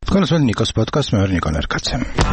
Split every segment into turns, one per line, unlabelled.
თქვენს მე ნიკოს პოდკასტ მე ვარ ნიკო ნერკაცე.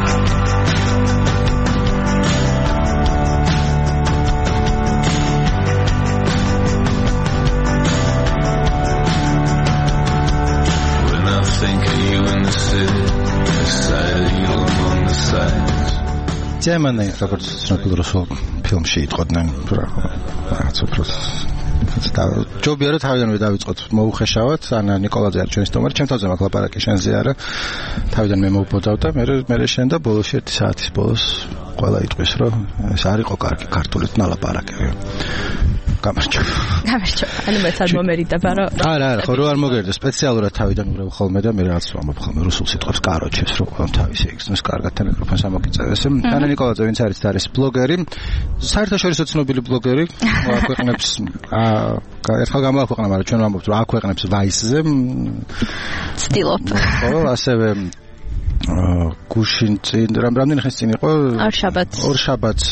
Ემანე როგორც ცნობილ რუსულ ფილმში იტყოდნენ რაღაც უფრო ჯობია რომ თავიდანვე დავიწყოთ მოუხეშავად ან ნიკოლაძე არის ჩვენი სტუმარი ჩემ თავზე მაქვს ლაპარაკი შენზე არა თავიდან მე მოვბოდავ და მე შენ და ბოლოს 1 საათის ბოლოს ყველა იტყვის რომ ეს არ იყო კარგი ქართულით ნალაპარაკები გამარჯობა. ანუ მეც არ მომერიდება რომ არა ხო რო არ მოგერდა სპეციალურად თავიდან უბრალოდ ხოლმე და მე რაღაც ვამბობ ხოლმე რუსულ სიტყვებს კაროჩეს რო ყველამ თავისი იგზნოს კარგად და მიკროფონს ამოგიწევს. თანა ნიკოლაძე ვინც არის ბლოგერი, საერთაშორისო ცნობილი ბლოგერი, აქვეყნებს ერთხელ გამოაქვეყნა, მაგრამ ჩვენ ვამბობთ რომ აქვეყნებს Vice-ზე. ცდილობ. ხო, ასევე გუშინ წინ რამდენი ხნის წინ იყო? ორ შაბათს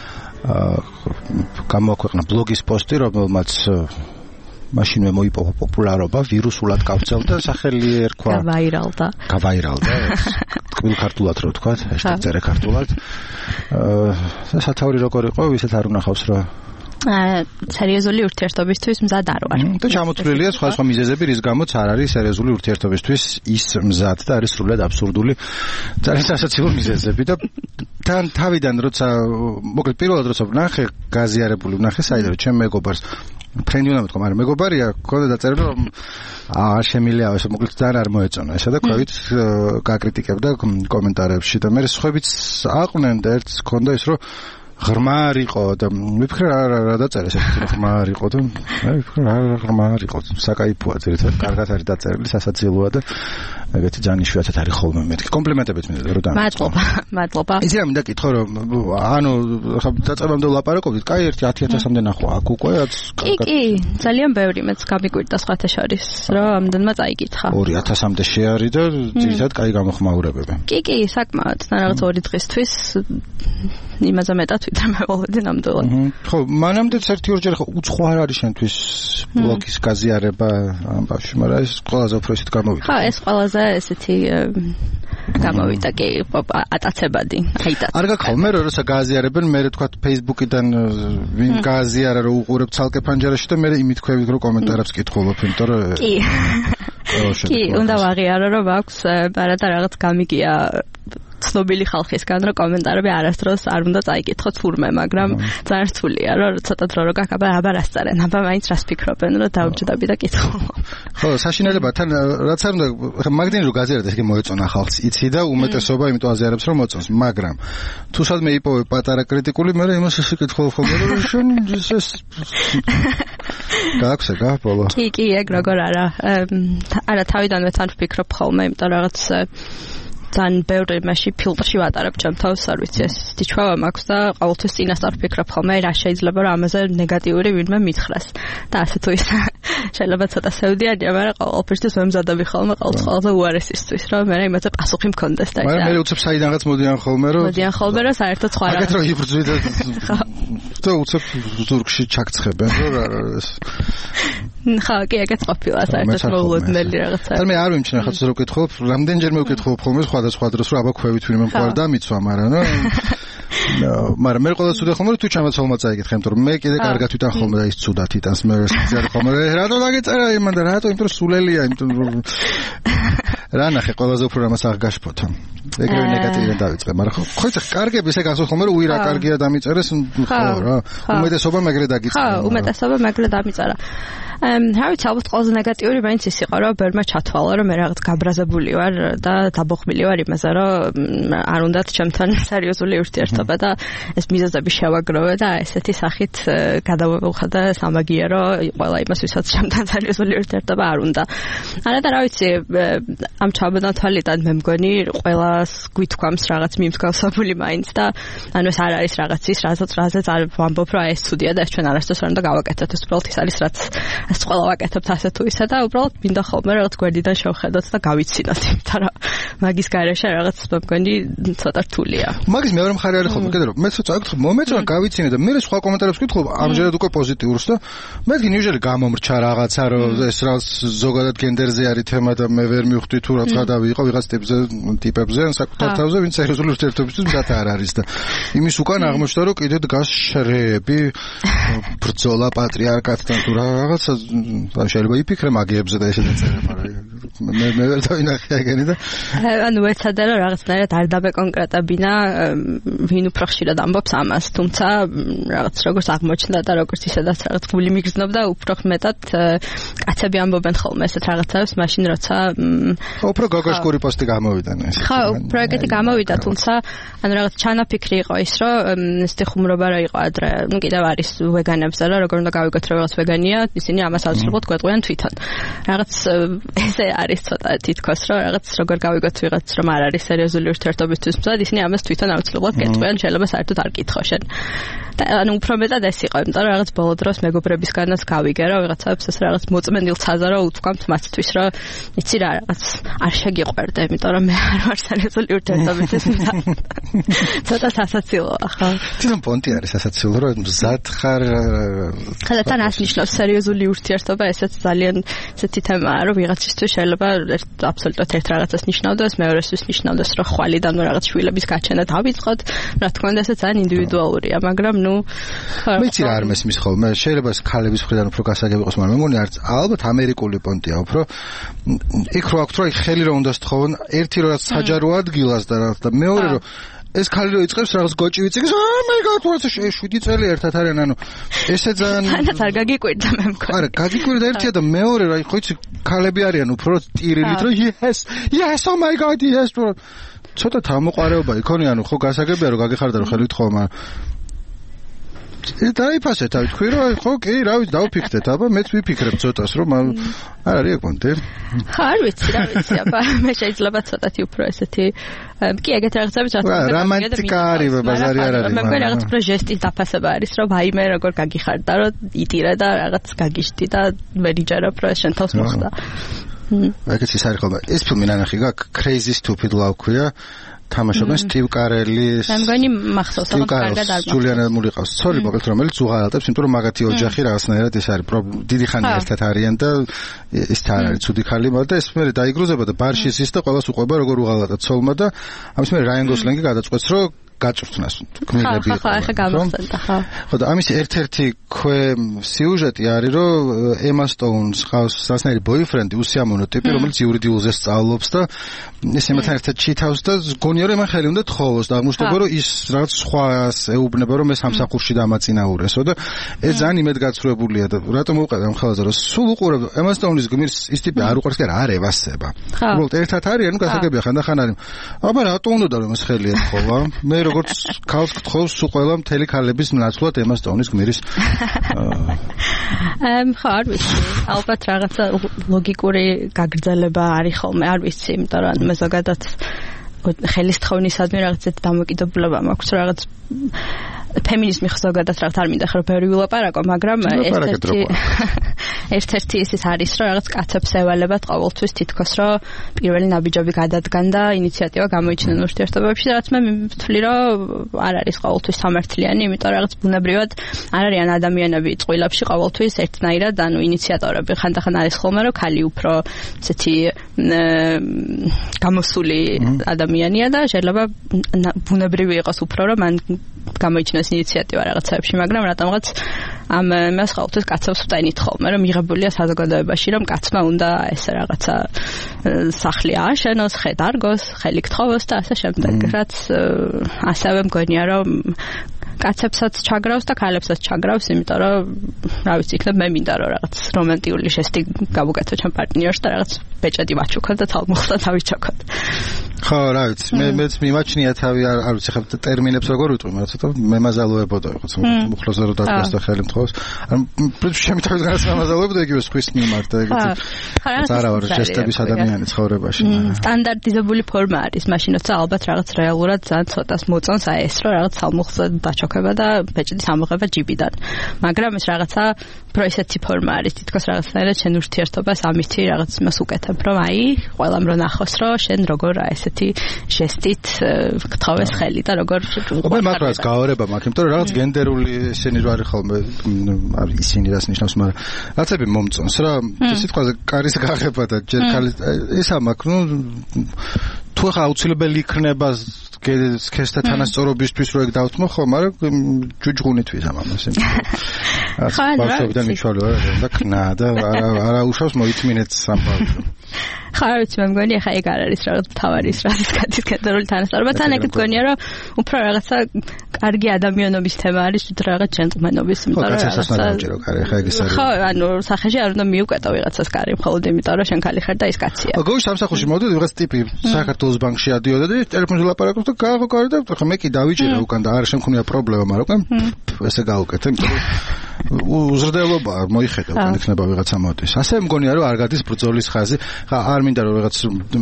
გამოაქვეყნა ბლოგის პოსტი, რომელმაც მაშინვე მოიპოვა პოპულარობა, ვირუსულად გავრცელდა, სახელი ერქვა გავაირალდა. თქმულ ქართულად რო ვთქვა, #წერე ქართულად. სათავე როგორ იყო, ვისაც არ უნახავს რა სერიოზული ურთიერთობისთვის მზად არ ვარ. და ჩამოთვლილია სხვა მიზეზები, რის გამოც არ არის სერიოზული ურთიერთობისთვის ის მზად და არის სრულად აბსურდული ძალიან სასაცილო მიზეზები და თან თავიდან როცა მოკლედ პირველად როცა ვნახე გაზიარებული ვნახე საერთოდ ჩემ მეგობარს ფრენდი უნდა მეთქვა, მაგრამ მეგობარია, ქონდა დაწერილი რომ არ შემილია ეს მოკლედ ძალიან არ მოეწონა ესა და ქვევით გაკრიტიკებდა კომენტარებში და მე სხვაებიც აყვნენ და ერთს ქონდა ის რომ ღრმა არ იყო და მიფიქრე რა დაწერეს ეს ღრმა არ იყო და მე ვიფიქრე რა ღრმა არ იყო საკაიფოა ძირითადად კარგად არის დაწერილი სასაცილოა და ეგეთი ძალიან იშვიათად არის ხოლმე მეთქი კომპლიმენტებიც მინდა რომ მადლობა იცი რა მინდა კითხო რომ ანუ დაწყებამდე ვლაპარაკობდით კაი 1-1000-მდე ნახვა აქ უკვე
კი ძალიან ბევრი მეც გამიკვირდა სხვათა შორის რომ ამდენმა წაიკითხა
2000-მდე შეარი და ძირითადად კაი გამოხმაურებები
კი საკმაოდ და რაღაც 2 დღისთვის იმაზე მეტად ვიდრე მე ვალდე ნამდვილად.
ხო, მანამდეც 1-2 ხო უცხო არ არის შენთვის ბლოგის გაზიარება ამ ბავშვი, მაგრამ ეს ყველაზე უფრო ისეთ გამოვიდა.
ხო, ეს ყველაზე ესეთი გამოვიდა კი ატაცებადი.
არ გაქხოლმე როცა გააზიარებენ, მე თქვა Facebook-იდან ვინ გააზიარა რომ უყურებ ცალკე ფანჯარაში და მე იმით ხვევით რომ კომენტარებს კითხულობ, იმიტომ რომ
კი, უნდა ვაღიარო რომ აქვს პარადა რაღაც გამიგია ცნობილი ხალხისგან რომ კომენტარები არასდროს არ უნდა წაიკითხოთ თურმე, მაგრამ ძალიან რთულია რომ ცოტა დრო რო გაკაბა აბა რას წერენ, აბა მაინც რას ფიქრობენ რომ დავჯდები და კითხულობ.
ხო, საშინელებათან რაც არ უნდა მაგდენი რომ გაზიარდეს იგი მოეწონა ხალხს, იცი და უმეტესობა იმიტომ აზიარებს რომ მოწონს, მაგრამ თუ სადმე იპოვე პატარა კრიტიკული, მე იმას ისე კითხულობ ხოლმე რომ შენ ეს გააქვსეგა ბოლო.
კი, ეგ როგორ არა თავიდანვე თან ვფიქრობ ხოლმე, იმიტომ რაღაც ძალიან ბევრი მასში ფილტრში ვატარებ ჩემ თავს, არ ვიცი ეს თიჩვავა მაქვს და ყოველთვის წინასწარ ვფიქრობ ხოლმე რა შეიძლება რომ ამაზე ნეგატიური ვინმე მითხრას და ასე თუ ის შეიძლება ცოტა სევდიანია, მაგრამ ყოველთვის ვემზადები ხოლმე ყოველთვის უარესისთვის რომ მე იმაზე პასუხი მქონდეს და
მაგრამ მე უცებ საიდანღაც მოდიან ხოლმე რომ
საერთოდ სხვა
რა აგეთ რომ იბრძვით და უცებ ზურგში ჩაქცხებენ რომ
ხო, კი ეგეც ყოფილა საერთოდ მოულოდნელი რაღაცა.
და მე არ ვიმჩნევ ხაც რო ვკითხულობ, რამდენჯერმე ვკითხულობ ხოლმე სხვადასხვა დროს რომ აბა ხვევით ვინმე მყარ და მიცვა, მაგრამ მაგრამ მე ყოველთვის ვუდე ხოლმე თუ ჩამაცვალმა წაიკითხე, იმიტომ რომ მე კიდე კარგად ვიტან ხოლმე და ის ცუდად იტანს მე ვესწარ ხოლმე რატო დაგეწერა იმან და რატო იმიტომ სულელია, იმიტომ რა ნახე ყველაზე უფრო რამას არ გაშფოთა. ეგრევე ნეგატივიდან დავიწყე, მაგრამ ხო იცი კარგები ესე გასულ ხოლმე რომ უირა კარგია დამიწერეს, ხო რა. უმეტესობა მეგრე დაგიწყე.
ხო, უმეტესობა მეგრე დამიწერა. რა ვიცი, ალბათ ყველაზე ნეგატიური მაინც ის იყო, რომ ბერმა ჩათვალა, რომ მე რაღაც გაბრაზებული ვარ და დაბოხმილი ვარ იმაზე, რომ არ უნდათ ჩემთან სერიოზული ურთიერთობა და ეს მიზეზები შევაგროვე და ესეთი სახით გადავუხადა სამაგიერო ყველა იმას, ვისაც ჩემთან სერიოზული ურთიერთობა არ უნდა. არა და რა ვიცი, ამ ჩაბედან თვალიდან მე მგონი ყველას გვითქვამს რაღაც მიმსგავსებული მაინც და ანუ ეს არ არის რაღაც ის, რაზეც არ ვამბობ, რომ ეს ცუდია და ეს ჩვენ არასდროს არ უნდა გავაკეთოთ, ეს უბრალოდ ის არის რაც ეს ყველა ვაკეთებთ ასე თუ ისე და უბრალოდ მინდა ხოლმე რაღაც გვერდიდან შევხედოთ და გავიცინოთ, იმიტომ რომ მაგის garaშე რაღაც მგონი ცოტა რთულია.
მაგის მეორე მხარე არის ხოლმე კიდე რომ მე ცოტა აკითხებ მომეწონა გავიცინე და მე სხვა კომენტარებს ვკითხულობ ამჟერად უკვე პოზიტიურს და მეთქი ნიუჟელი გამომრჩა რაღაცა რომ ეს რაღაც ზოგადად გენდერზე არის თემა და მე ვერ მივხვდი თუ რა ცხადავი იყო ვიღაც ტიპებზე ან საკუთარ თავზე ვინც სერიოზული ურთიერთობისთვის მზად არ არის და იმის უკან აღმოჩნდა რომ კიდე დგას შრეები ბრძოლა პატრიარქატთან თუ რაღაცა შეიძლება იფიქრე მაგიებზე და ესეც ეწერა მაგრამ მე ვერ დავინახე ეგენი და
ანუ ეცადა რომ რაღაცნაირად არ დაბეკონკრეტებინა ვინ უფრო ხშირად ამბობს ამას თუმცა რაღაც როგორც აღმოჩნდა და როგორც ისედაც რაღაც გული მიგრძნობდა უფრო მეტად კაცები ამბობენ ხოლმე ესეთ რაღაცებს მაშინ როცა
უფრო გოგოშკური პოსტი გამოვიდა ეს
ხო უფრო ეგეთი გამოვიდა თუმცა ანუ რაღაც ჩანაფიქრი იყო ის რომ ესეთი ხუმრობა რა იყო ადრე ну კიდევ არის ვეგანებზე რა როგორ უნდა გავიგოთ რომ რაღაც ვეგანია ისინი ამას აუცილებლად გვეტყვიან თვითონ რაღაც ესე არის ცოტა თითქოს რომ რაღაც როგორ გავიგოთ ვიღაც რომ არ არის სერიოზული ურთიერთობისთვის მზად ისინი ამას თვითონ აუცილებლად გეტყვიან შეიძლება საერთოდ არ გითხო შენ და ანუ უფრო მეტად ეს იყო იმიტომ რომ რაღაც ბოლო დროს მეგობრებისგანაც გავიგე რომ ვიღაცებს ეს რაღაც მოწმენდილ ცაზა რომ უთქვამთ მათთვის რომ იცი რა რაღაც არ შეგიყვერდე იმიტომ რომ მე არ ვარ სერიოზული ურთიერთობისთვის ცოტა სასაცილოა ხო
თვითონ პონტი არის სასაცილო რომ მზად ხარ
ხა თან ასნიშნავს სერიოზული ურთიერთობა ესეც ძალიან ესეთი თემაა რომ ვიღაცისთვის შეიძლება აბსოლუტურად ერთ რაღაცას ნიშნავდეს მეორესთვის ნიშნავდეს რომ ხვალიდან რაღაც შვილების გაჩენა დავიწყოთ რა თქმა უნდა ესეც ძალიან ინდივიდუალურია მაგრამ ნუ
მეც არ მესმის ხოლმე შეიძლება ქალების მხრიდან უფრო გასაგები იყოს მაგრამ მე მგონი არც ალბათ ამერიკული პონტია უფრო იქ რო აქვს რომ ხელი რომ უნდა სთხოვონ ერთი რომ საჯარო ადგილას და რაღაც და მეორე რომ ეს ქალი რო იწყებს რაღაც გოჭი ვიწიგს მე გაქვარს 7 წელი ერთად არიან ანუ ესე ძალიან
არ გაგიკვირდა მე მგონი
არა გაგიკვირდა ერთია და მეორე რა ხო იცი ქალები არიან უფრო ტირილით რომ yes oh my god yes ცოტა თავმოყარეობა იქონია ანუ ხო გასაგებია რომ გაგიხარდა რომ ხელი თხოვ მაგრამ დაიფასე თავი თქვი რომ ხო კი რა ვიცი დავფიქრდეთ აბა მეც ვიფიქრებ ცოტას რომ არ არის ეკონტე
ხა არ ვიცი რა ვიცი აბა მე შეიძლება ცოტათი უფრო ესეთი კი ეგეთ რაღაცები ჩასწავლე
რომანტიკა არის ბაზარი არ არის
მე მგონი რაღაც უფრო ჟესტის დაფასება არის რომ ვაიმე როგორ გაგიხარდა რომ იტირე და რაღაც გაგიშტი და მე ნიჯერა უფრო შენ თავს მოხდა
ეგეც ის არის ხოლმე ეს ფილმი ნანახი გაქვს Crazy Stupid Love ქვია თამაშობენ სტივ კარელის
მე მგონი მახსოვს რომ კარგად არ
ჯულიანა მური ყავს ცოლი მოკლედ რომელიც უღალატებს იმიტომ რომ მაგათი ოჯახი რაღაცნაირად ეს არის დიდი ხანი ერთად არიან და ის თან არის ცუდი ხალი მაგრამ ეს მე დაიგრუზება და ბარში ის და ყველას უყვება როგორ უღალატა ცოლმა და ამის მე რაიან გოსლინგი გადაწყვეტს რომ გაწვრთნას გმირები
ხო ახლა გამახსენდა ხო
ხო და ამის ერთ-ერთი სიუჟეტი არის რომ ემა სტოუნს ყავს სასნაირი ბოიფრენდი უსიამოვნო ტიპი რომელიც იურიდიულზე სწავლობს და ეს ემათან ერთად ჩითავს და გონია რომ ემან ხელი უნდა თხოვოს და აღმოჩნდება რომ ის რაღაც სხვას ეუბნება რომ ეს სამსახურში დამაწინაურესო და ეს ძალიან იმედგაცრუებულია და რატომ უყევ ამ ხელაზე რომ სულ უყურებ ემა სტოუნის გმირს ის ტიპი არ უყურს კი არ ევასება უბრალოდ ერთად არიან ნუ გასაგებია ხანდახან არის აბა რატომ უნდა რომ ეს ხელი ეთხოვა მე როგორც ქალს გთხოვს სულ ყველა მთელი ქალების ნაცვლად ემა სტოუნის გმირის
ხო არ ვიცი ალბათ რაღაცა ლოგიკური გაგრძელება არის ხოლმე არ ვიცი იმიტომ რომ მე ზოგადად ხელის თხოვნისადმი რაღაცეთ დამოკიდებულება მაქვს რაღაც ფემინიზმი ზოგადად რაღაც არ მინდა ხარ ბევრი ვილაპარაკო მაგრამ ერთ-ერთი ის არის რომ რაღაც კაცებს ევალებათ ყოველთვის თითქოს რომ პირველი ნაბიჯები გადადგან და ინიციატივა გამოიჩინონ ურთიერთობებში რაც მე ვთვლი რომ არ არის ყოველთვის სამართლიანი იმიტომ რაღაც ბუნებრივად არ არიან ადამიანები წყვილებში ყოველთვის ერთნაირად ანუ ინიციატორები ხანდახან არის ხოლმე რომ ქალი უფრო ესეთი გამოსული ადამიანია და შეიძლება ბუნებრივი იყოს უფრო რომ მან გამოიჩინოს ინიციატივა რაღაცებში მაგრამ რატომღაც ამ მას ყოველთვის კაცებს ვტენით ხოლმე რომ მიღებულია საზოგადოებაში რომ კაცმა უნდა ესე რაღაცა სახლი ააშენოს, ხე დარგოს, ხელი გთხოვოს და ასე შემდეგ რაც ასევე მგონია რომ კაცებსაც ჩაგრავს და ქალებსაც ჩაგრავს, იმიტომ რომ რა ვიცი, იქნებ მე მინდა რომ რაღაც რომანტიკული ჟესტი გავუკეთო ჩემ პარტნიორს და რაღაც ბეჭედი ვაჩუქოთ და თავმოხდა დავიჩოქოთ.
ხო, რა ვიცი, მეც მიმაჩნია თავი არ ვიცი ხა ტერმინებს როგორ ვიტყვი, მაგრამ ცოტა მემაზალოებოდა რაღაც მუხლოზე რომ დადგას და ხელი მთხოვს. ან ჩემი თავისგანაც მემაზალოებოდა იგივე სხვის მიმართ და ეგეთი. არა ვარ ჟესტების ადამიანი ცხოვრებაში.
სტანდარტიზებული ფორმა არის, მაშინ როცა ალბათ რაღაც რეალურად ძალიან ცოტას მოწონს აი ეს რომ რაღაც თავმოხდა დაჩოქება და ბეჭედის ამოღება ჯიბიდან. მაგრამ ეს რაღაცა პროესეთი ფორმა არის თითქოს რაღაცნაირად შენ ურთიერთობას ამითი რაღაც იმას უკეთებ რომ აი ყველამ რო ნახოს რომ შენ როგორ ესეთი ჟესტით გთხოვეს ხელი და როგორ
აბა მაგრამ გავარება მაქვს იმიტომ რომ რაღაც გენდერული ესენი რო არის ხოლმე არის ისინი რას ნიშნავს მაგრამ რაღაცები მომწონს რა სიტყვაზე კარის გაღება და ჯერ ხალი ესა მაქვს ნუ თუ ხა აუცილებელი იქნება ქესთა თანასწორობისთვის რო ეგ დავთმო ხო მაგრამ ჯუჯღუნითვის ამას ხო ბავშვობიდან მიჩვალე და ქნა და არა უშავს მოითმინეთ სამბავშვო
ხარ ვიცი მე მგონი ახლა ეგ არ არის რაღაც თავარი ის რაღაც კატისკენდერული თანასწორობა თან ეგ მგონია რომ უფრო რაღაცა კარგი ადამიანობის თემა არის თუ რაღაც ჯენტლმენობის იმიტომ რომ ხო ანუ სახეში არ უნდა მიუკვეტო ვიღაცას კარი მხოლოდ იმიტომ რომ შენ ხალი ხარ და ის კაცია
გოი სამსახურში მოვდივარ ვიღაც ტიპი საქართველოს ბანკში ადიოდა და ტელეფონზე ლაპარაკობს და გავაკარი და ხა მე კი დავიჭირე უკან და არ შემქონია პრობლემა მაგრამ ესე გავუკეთე იმიტომ რომ უზრდელობა მოიხედა უკან იქნება ვიღაცა მოდის ასე მგონია რომ არ გადის ბრძოლის ხაზი ხა არ მინდა რომ ვიღაც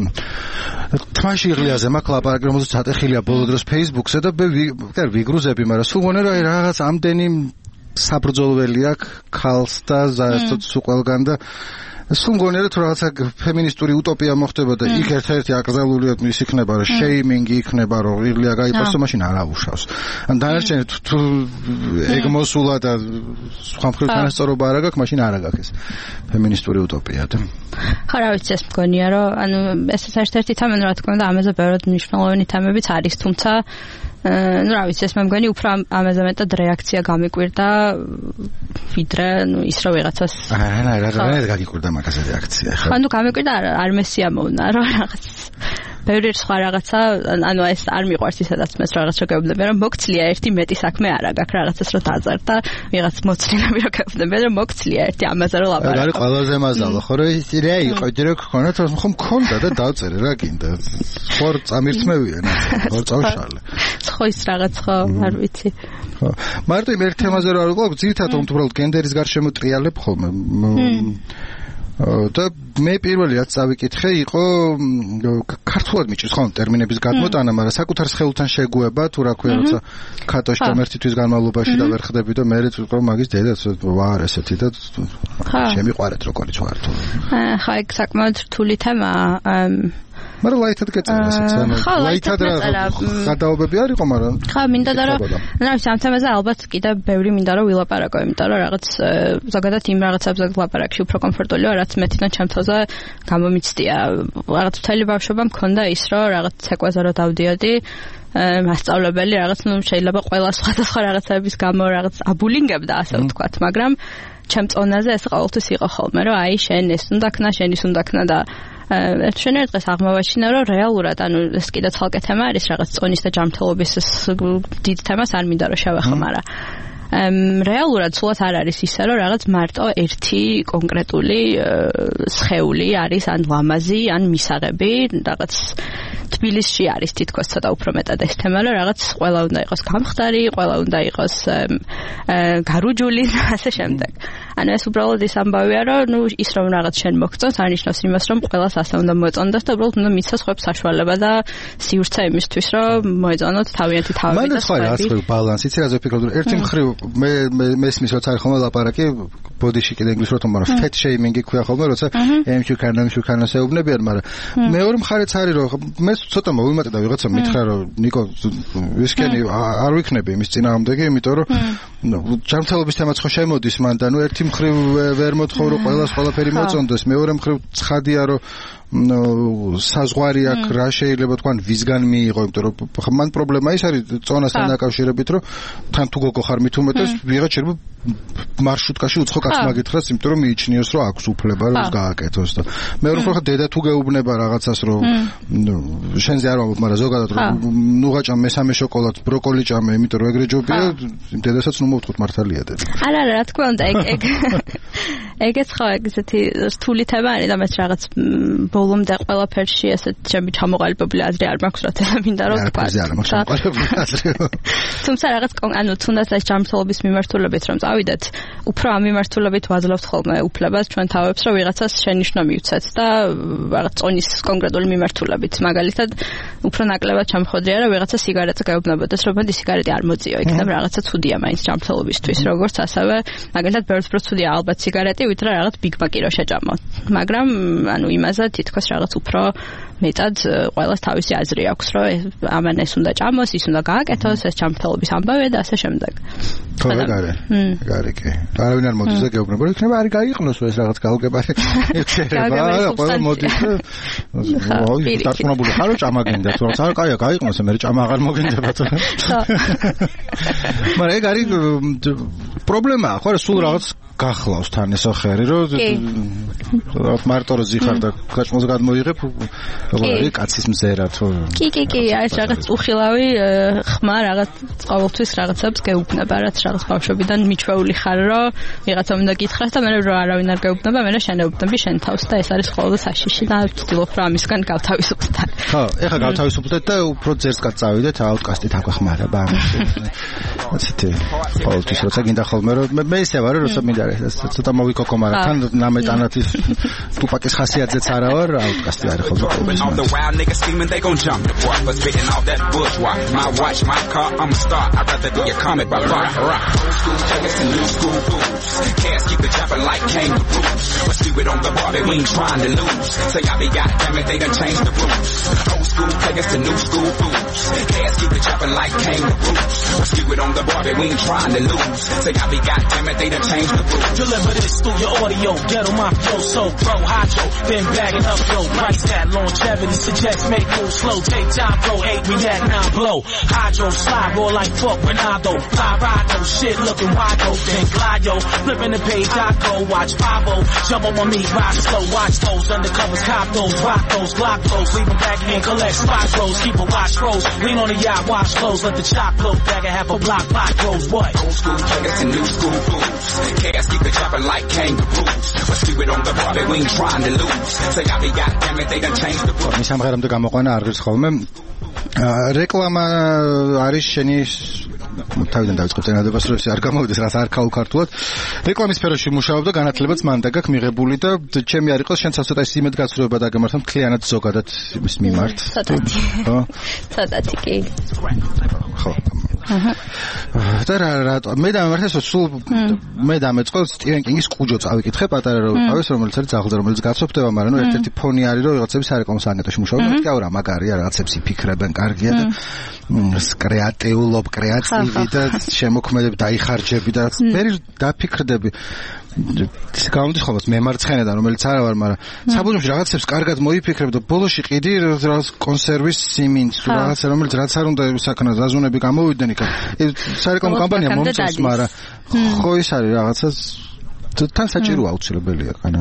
თმაში ღლიაზე მაქვს ლაპარაკი რომელზეც ატეხილია ბოლო დროს Facebook-ზე და მე ვიგრუზები მაგრამ სულ მგონია რომ რაღაც ამდენი საბრძოლველი აქვს ქალს და ზუსტად სულ ყველგან და სულ მგონია რომ თუ რაღაცა ფემინისტური utopia მოხდება და იქ ერთ-ერთი აკრძალულია ის იქნება რომ შეიმინგი იქნება რომ იღლია გაიფასო მაშინ არ აუშავს ან დანარჩენი თუ ეგ მოსულა და სხვა მხრივ თანასწორობა არ აქვს მაშინ არ აქვს ეს ფემინისტური utopia და
ხო რა ვიცი ეს მგონია რომ ანუ ეს ერთ-ერთი თემა რა თქმა უნდა ამაზე ბევრად მნიშვნელოვანი თემებიც არის თუმცა ну, რა ვიცი, ეს მე მგონი უფრო ამაზე მეტად რეაქცია გამიკვირდა ვიდრე, ну, ის რა ვიღაცას
რა გაგიკვირდა მაგაზე რეაქცია ხო?
ანუ გამიკვირდა არ მესიამოვნა, რომ რაღაც ბევრი სხვა რაღაცა, ანუ ეს არ მიყვარს ისედაც მე რაღაც რო გეუბნები, რომ მოგცლია ერთი მეტი საქმე არა გაქვს რაღაცას რო დაძარ და ვიღაც მოცლინები რო გეუბნები, რომ მოგცლია ერთი ამაზე რო ლაპარაკო.
არის ყველაზე მაზალო, ხო რა ის რა იყო, ჯერ გქონდა, ხომ მქონდა და დავწერე რა გინდა. ხო წამირთმევია ნაცი, ხო წავშალე.
ხო ის რაღაც ხო, არ ვიცი.
ხო. მარტო იმ ერთ თემაზე რო არ ვიყავ, ძირითადად უბრალოდ გენდერის გარშემო ტრიალებ ხოლმე. და მე პირველი რაც წავიკითხე იყო ქართულად მიჭირს ხო ტერმინების გადმოტანა, მაგრამ საკუთარ სხეულთან შეგუება თუ რა ქვია როცა ქატოში და ერთი თვის განმავლობაში და ვერ ხდები და მე ვიყო მაგის დედაც ვარ ესეთი და შემიყვარეთ როგორიც ვარ თუ
ხა ეგ საკმაოდ რთული თემაა
მაგრამ ლაითად გეწერა ესეც ანუ ლაითად გადაობები არ იყო მაგრამ
ხა მინდა და რომ რა ვიცი ამ თემაზე ალბათ კიდე ბევრი მინდა რომ ვილაპარაკო იმიტომ რომ რაღაც ზოგადად იმ რაღაცებზე ლაპარაკში უფრო კომფორტული ვარ რაც მეთიდან ჩემთვაზე გამომიცდია რაღაც მთელი ბავშვობა მქონდა ის რომ რაღაც ცეკვაზე რომ დავდიოდი მასწავლებელი რაღაც ნუ შეიძლება ყველა სხვადასხვა რაღაცების გამო რაღაც აბულინგებდა ასე ვთქვათ მაგრამ ჩემ წონაზე ეს ყოველთვის იყო ხოლმე რომ აი შენ ეს უნდა ქნა შენ ის უნდა ქნა და შენ ერთ დღეს აღმოვაჩინა რომ რეალურად ანუ ეს კიდე ცალკე თემა არის რაღაც წონის და ჯანმრთელობის დიდ თემას არ მინდა რომ შევეხო მაგრამ რეალურად სულაც არ არის ისე რომ რაღაც მარტო ერთი კონკრეტული სხეული არის ან ლამაზი ან მისაღები რაღაც თბილისში არის თითქოს ცოტა უფრო მეტად ეს თემა რომ რაღაც ყველა უნდა იყოს გამხდარი ყველა უნდა იყოს გარუჯული და ასე შემდეგ ანუ ეს უბრალოდ ის ამბავია რომ ნუ ის რომ რაღაც შენ მოგწონს არნიშნავს იმას რომ ყველას ასე უნდა მოწონდეს და უბრალოდ უნდა მისცეს ხვებს საშუალება და სივრცე იმისთვის რომ მოეწონოთ თავიანთი თავები და
სხვა რაღაც ბალანსი იცი რა ზეფიქრობ ერთი მხრივ მე მესმის როცა არის ხოლმე ლაპარაკი ბოდიში კიდე ინგლისურად მაგრამ ფეთ შეიმინგი ქვია ხოლმე როცა ემშუქანოს ეუბნებიან მაგრამ მეორე მხარეც არის რომ მე ცოტა მოვიმატე და ვიღაცა მითხრა რომ ნიკო ვისკენი არ ვიქნები იმის წინააღმდეგი იმიტომ რომ ჯანმრთელობის თემაც ხო შემოდის მან და ნუ ერთი მხრივ ვერ მოთხოვ რომ ყველას ყველაფერი მოწონდეს მეორე მხრივ ცხადია რომ საზღვარი აქ რა შეიძლება თქვან ვისგან მიიღო იმიტომ რომ მან პრობლემა ის არის წონასთან დაკავშირებით რომ თან თუ გოგო ხარ მით უმეტეს ვიღაც შეიძლება მარშრუტკაში უცხო კაცს მაგითხრას იმიტომ რომ მიიჩნიოს რომ აქვს უფლება რომ ის გააკეთოს და მეორე მხრივ დედა თუ გეუბნება რაღაცას რომ შენზე არ ვამბობ მაგრამ ზოგადად რომ ნუღაჭამ მესამე შოკოლადს ბროკოლი ჭამე იმიტომ რომ ეგრე ჯობია დედასაც ნუ მოვთქვით მართალია დედა
არა რა თქმა უნდა ეგეც ხო ეგ ესეთი რთული თემა არის და მეც რაღაც ბოლომდე ყველაფერში ესეთ ჩემი ჩამოყალიბებული აზრი არ მაქვს, რა მინდა რომ ვთქვა. თუმცა რაღაც თუნდაც ეს ჯანმრთელობის მიმართულებით რომ წავიდეთ, უფრო ამ მიმართულებით ვაძლევთ ხოლმე უფლებას ჩვენ თავებს, რომ ვიღაცას შენიშვნა მივცეთ და რაღაც წონის კონკრეტული მიმართულებით. მაგალითად, უფრო ნაკლებად ჩამხოდრია, რომ ვიღაცა სიგარეტზე გაეუბნებოდეს, რომ მოდი სიგარეტი არ მოძიო, იქნებ რაღაცა ცუდია მაინც ჯანმრთელობისთვის, როგორც ასევე მაგალითად ბევრს უფრო ცუდია ალბათ სიგარეტი, ვიდრე რაღაც Big Mac-ი რო შეჭამო. მაგრამ ანუ იმაზე თითქოს რაღაც უფრო მეტად ყველას თავისი აზრი აქვს, რომ ამან ეს უნდა ჭამოს, ის უნდა გააკეთოს, ეს ჯანმრთელობის ამბავია და ასე შემდეგ.
ხო, გარე კი. არავინ არ მოდის და გეუბნება, რომ იქნება არ გაიყნოს ეს რაღაც გაუგებარი. ეხება, ყველა მოდის და ვაი, დარწმუნებული ხარო ჭამა გინდა, თუ რა კაია გაიყნოს, მე ჭამა აღარ მოგინდება თუ. მაგრამ ეგ არის პრობლემაა, ხო, სულ რაღაც გახლავს თან ეს ხერი, რომ მარტო რო ზიხარ და გაჭმოს გადმოიღებ, როგორი კაცის მზერა თუ. კი, აი
რაღაც უხილავი ხმა რაღაც ყოველთვის რაღაცებს გეუბნება, რაც რაღაც ბავშვობიდან მიჩვეული ხარ, რომ ვიღაცა უნდა გითხრას და მე რომ არავინ არ გეუბნება, მე შენეუბნები შენ თავს და ეს არის ყოველთვის საშიში და ვცდილობ რომ ამისგან გავთავისუფლდეთ.
ხო, ეხლა გავთავისუფლდეთ და უფრო ძერსკად წავიდეთ აუტკასტით აკვეხმარება ამაში. ასეთი ყოველთვის როცა გინდა ხოლმე რომ მე ისე ვარ, როცა მინდა ცოტა მოვიკოკო, მაგრამ თან ნამეტანათის ტუპაკის ხასიათზეც არა ვარ, აუტკასტი არის ხოლმე.
Deliver this through your audio, get on my flow, so pro, hydro, been bagging up, yo, price that longevity suggests make moves slow, take time, bro, hate, react, now blow, hydro, slide, roll like fuck, Ronaldo, Parado, shit looking wide open, glide, yo, flipping the page, I go, watch 5-0, jump on my meat, ride slow, watch those, undercovers, cop those, rock those, block those, leave them back in, collect spot rolls, keep a watch rolls, lean on the yacht, watch close, let the chop blow, bag and have a block rolls, what? Old school players and new school blues, chaos keep it chopping like kangaroos. But see it on the body, we ain't trying to lose. Say I be goddamn it, they done changed the rules.
მის ამღერამდე გამოყვანა არ ღირს ხოლმე. რეკლამა არის შენი თავიდან დავიწყებ წინადებას, რომ ეს არ გამოვიდეს რაც არ ქართულად. რეკლამის სფეროში მუშაობ და განათლებაც მან და გაქვს მიღებული და ჩემი არ იყოს შენ ცოტა ის იმედ გაცრუება დაგემართა მთლიანად ზოგადად იმის მიმართ. ხო?
ცოტათი კი.
ხო. და რატო მე დამემართეს სულ მე დამეწყო სტივენ კინგის კუჯო წავიკითხე პატარა რო ვიყავეს რომელიც არის ძაღლზე რომელიც გაცოფდება მაგრამ ნუ ერთ-ერთი ფონი არის რომ რაღაცები სარეკლამო საგნეტოში მუშაობენ და რა მაგარია რაღაცებს იფიქრებენ კარგია და კრეატიულობ კრეატივი და შემოქმედები დაიხარჯები და მე დაფიქრდები ის გამოდის ხოლმე მემარცხენედან რომელიც არა ვარ მაგრამ საბუნებაში რაღაცებს კარგად მოიფიქრებ და ბოლოში ყიდი რაღაც კონსერვის სიმინს რაღაცა რომელიც რაც არ უნდა საკანა ზაზუნები გამოვიდნენ იქ სარეკლამო კამპანია მომწონს მაგრამ ხო ის არის რაღაცას თან საჭიროა აუცილებელია კანა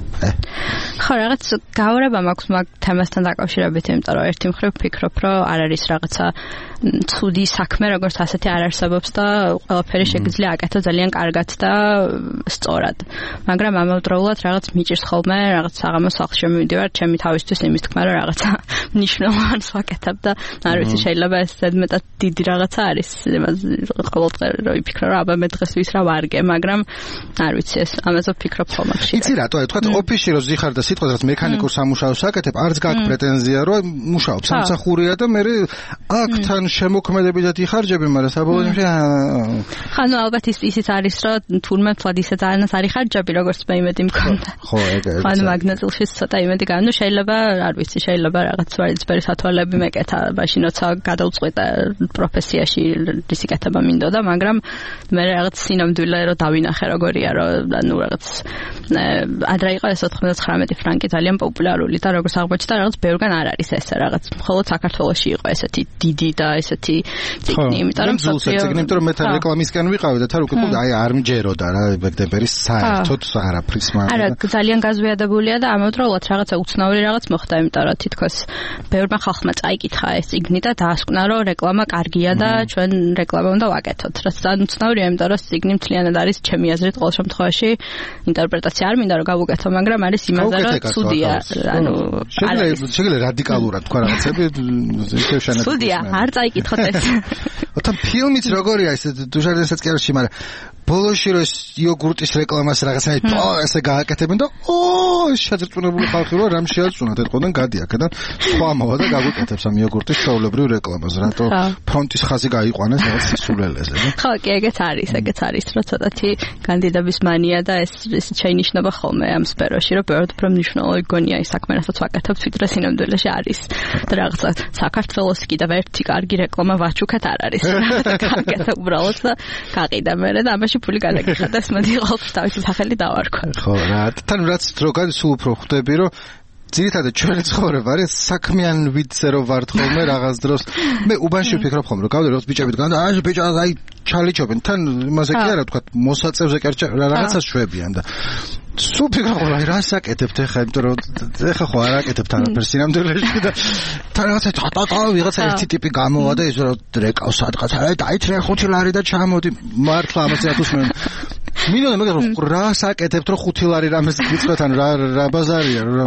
ხო რაღაც გავრება მაქვს მაგ თემასთან დაკავშირებით იმიტომ რომ ერთი მხრივ ვფიქრობ რომ არ არის რაღაცა ცუდი საქმე როგორც ასეთი არ არსებობს და ყველაფერი შეგიძლია აკეთო ძალიან კარგად და სწორად მაგრამ ამავდროულად რაღაც მიჭირს ხოლმე რაღაც საღამოს სახლში მივიდივარ ჩემი თავისთვის იმის თქმა რომ რაღაცა მნიშვნელოვანს ვაკეთებ და არ ვიცი შეიძლება ეს ზედმეტად დიდი რაღაცა არის ყოველდღე რომ ვიფიქრო რომ აბა მე დღეს ვის რა ვარგე მაგრამ არ ვიცი ეს ამაზე ვფიქრობ ხოლმე
იცი რატო თქვა ოფისში რო ზიხარ და სიტყვას რაც მექანიკურ სამუშაოს აკეთებ არც გაქვს პრეტენზია რომ მუშაობ სამსახურია და მე აქ თან შემოქმედები და იხარჯები მაგრამ საბოლოოში
ხანუ ალბათ ისიც არის რომ თურმე თვად ისე ძალიანაც არ იხარჯები როგორც მე იმედი მქონდა
ხო ეგ
ხანუ მაგნატილში ცოტა იმედი განა ნუ შეიძლება არ ვიცი შეიძლება რაღაც ვარიცბერი სათვალეები მეკეთა მაშინ როცა გადავწყვიტე პროფესიაში ისი კეთება მინდოდა მაგრამ მე რაღაც სინამდვილე რომ დავინახე როგორია რომ ანუ რაღაც ადრე იყო ეს 99 ფრანკი ძალიან პოპულარული და როგორც აღმოჩნდა რაღაც ბევრგან არ არის ესე რაღაც მხოლოდ საქართველოში იყო ესეთი დიდი და ესეთი ციგნი, იმიტომ რომ
იმიტომ რომ მე თან რეკლამისკენ ვიყავი და თან უკვე აი არ მჯეროდა რა ბეკდემბერის საერთოდ არაფრის მაგრამ
არა ძალიან გაზვიადებულია და ამავდროულად რაღაცა უცნაური რაღაც მოხდა, იმიტომ რომ თითქოს ბევრმა ხალხმა წაიკითხა ეს ციგნი და დაასკვნა რომ რეკლამა კარგია და ჩვენ რეკლამა უნდა ვაკეთოთ. რაც ძალიან უცნაურია, იმიტომ რომ ციგნი მთლიანად არის ჩემი აზრით ყოველ შემთხვევაში ინტერპრეტაცია არ მინდა რომ გავუკეთო, მაგრამ არის იმაზე რომ ცუდია, ანუ
შეიძლება რადიკალურად თქვა რაღაცები ისე შენად.
ცუდია, არ წაიკითხოთ ეს.
თან ფილმიც როგორია ეს დუშარდენსაც კი არის, მაგრამ ბოლოში რო ეს იოგურტის რეკლამას რაღაცა ესე გააკეთებენ და შეძრწმუნებული ხალხი რო რამ შეაწუნათ ეთქოდან გადი აქედან სხვა მოვა და გაგვიკეთებს ამ იოგურტის ჩაოლებრივ რეკლამას რატო ფრონტის ხაზი გაიყვანეს რაღაც სისულელეზე
ხო კი ეგეც არის რომ ცოტათი კანდიდატების მანია და ეს შეინიშნება ხოლმე ამ სფეროში რომ ბევრად უფრო მნიშვნელოვანი გონია ის საქმე რასაც ვაკეთებთ ვიდრე სინამდვილეში არის და რაღაცა საქართველოს კიდევ ერთი კარგი რეკლამა ვაჩუქეთ არ არის გაკეთე უბრალოდ და გაყიდა მე და ამაში ფული გადაგიხადა ეს მოდი ხალხს თავისი სახელი დავარქვა.
ხო რა, თან რაც დროგად სულ უფრო ხვდები რომ ძირითადად ჩვენი ცხოვრება არის საქმიან ვიდზე რომ ვართ ხოლმე რაღაც დროს მე უბანში ვფიქრობ ხოლმე რომ გავდე როგორც ბიჭები დგან და ბიჭა აი ჩალიჩობენ თან იმაზე კი არა თქვა მოსაწევზე კი რაღაცას შვებიან და სულ ფიქრობ რომ აი რას აკეთებთ ახლა იმიტომ რომ ახლა ხო არ აკეთებთ არაფერს სინამდვილეში და თან რაღაცა ერთი ტიპი გამოვა და ის რომ რეკავს სადღაც აი დაიჭრე 5 ლარი და ჩამოდი მართლა ამას ეთქოს მე მინდა მაგრამ რას აკეთებთ რომ 5 ლარი რამეს გიწყოთ ან რა ბაზარია რა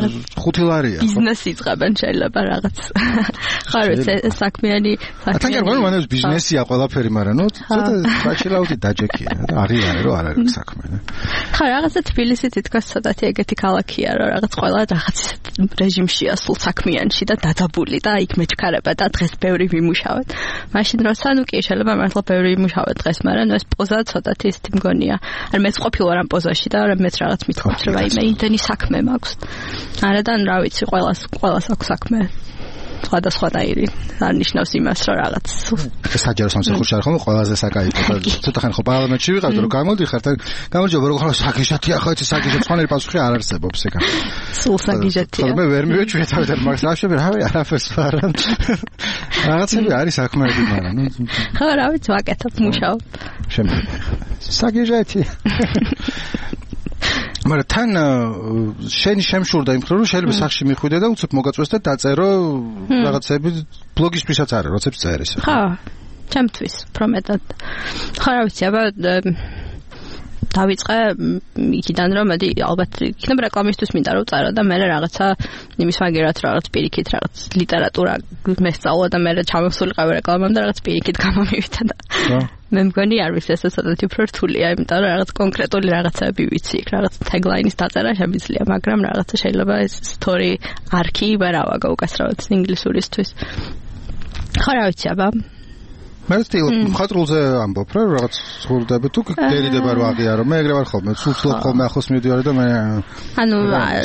5 ლარია
ბიზნესი იწყებენ შეიძლება რაღაც ხარ საქმიანი
თან გარკვეულ მანევს ბიზნესია ყველაფერი მაგრამ ნუ ცოტა ბაჩილაუთი დაჯექია და აღიარე რომ არ არის საქმე
ხარ რაღაცა თბილისი თითქოს ცოტათი ეგეთი ქალაქია რომ რაღაც ყველა რაღაც რეჟიმშია სულ საქმიანში და დაძაბული და იქ მეჩქარება და დღეს ბევრი ვიმუშავეთ მაშინ როცა ნუ კი შეიძლება მართლა ბევრი ვიმუშავეთ დღეს მაგრამ ეს პოზა ცოტათი ისეთი მგონია არ მეც ყოფილი ვარ ამ პოზაში და მეც რაღაც მithქვათ რომ აი მე იმდენი საქმე მაქვს არადან რა ვიცი ყველას აქვს საქმე სხვადასხვა დაირი არ ნიშნავს იმას რომ რაღაც
საჯარო სამსახურში არ ხომ ყველაზე საკაიფო და ცოტა ხანი ხო პარლამენტში ვიყავთ რომ გამოდიხართ გამარჯობა როგორ ხარ საგიჟათია ხო ეს საგიჟეთ ხანერი პასუხი არ არსებობს ეგა
სულ საგიჟათია
მე ვერ მივეჭვია თავიდან მაგას რა შეიძლება რავი არაფერს ვარ რაღაცები არის საქმეები მაგრამ
ხო რა ვიცი ვაკეთებ მუშაობ
საგიჟეთი მაგრამ თან შენი შემშურდა იმ ხრო რომ შეიძლება სახში მიხვიდე და უცებ მოგაწვეს და დაწერო რაღაცები ბლოგისთვისაც არა როცებს წერის
ხო ჩემთვის პრომეტად ხო რა ვიცი აბა დავიწყე იქიდან რომ მოდი ალბათ იქნებ რეკლამისთვის მინდა რომ წერო და მე რაღაცა იმის მაგერად რაღაც პირიქით რაღაც ლიტერატურა მესწავლა და მე ჩამოსულიყავ რეკლამამ და რაღაც პირიქით გამომივიდა და მე მგონი არ ვიცი ეს ცოტათი უფრო რთულია იმიტომ რომ რაღაც კონკრეტული რაღაცები ვიცი იქ რაღაც tagline-ის დაწერა შემიძლია მაგრამ რაღაცა შეიძლება ეს story arc-ი ვერავა გაუკასრავად ინგლისურისთვის ხო რა ვიცი აბა მე სტილ ხატრულზე ამბობ რა რაღაც ცხოვრდები თუ გერიდება რომ აღიარო მე ეგრე ვარ ხოლმე სულსლობ ხოლმე ახლოს მივდივარ და მე ანუ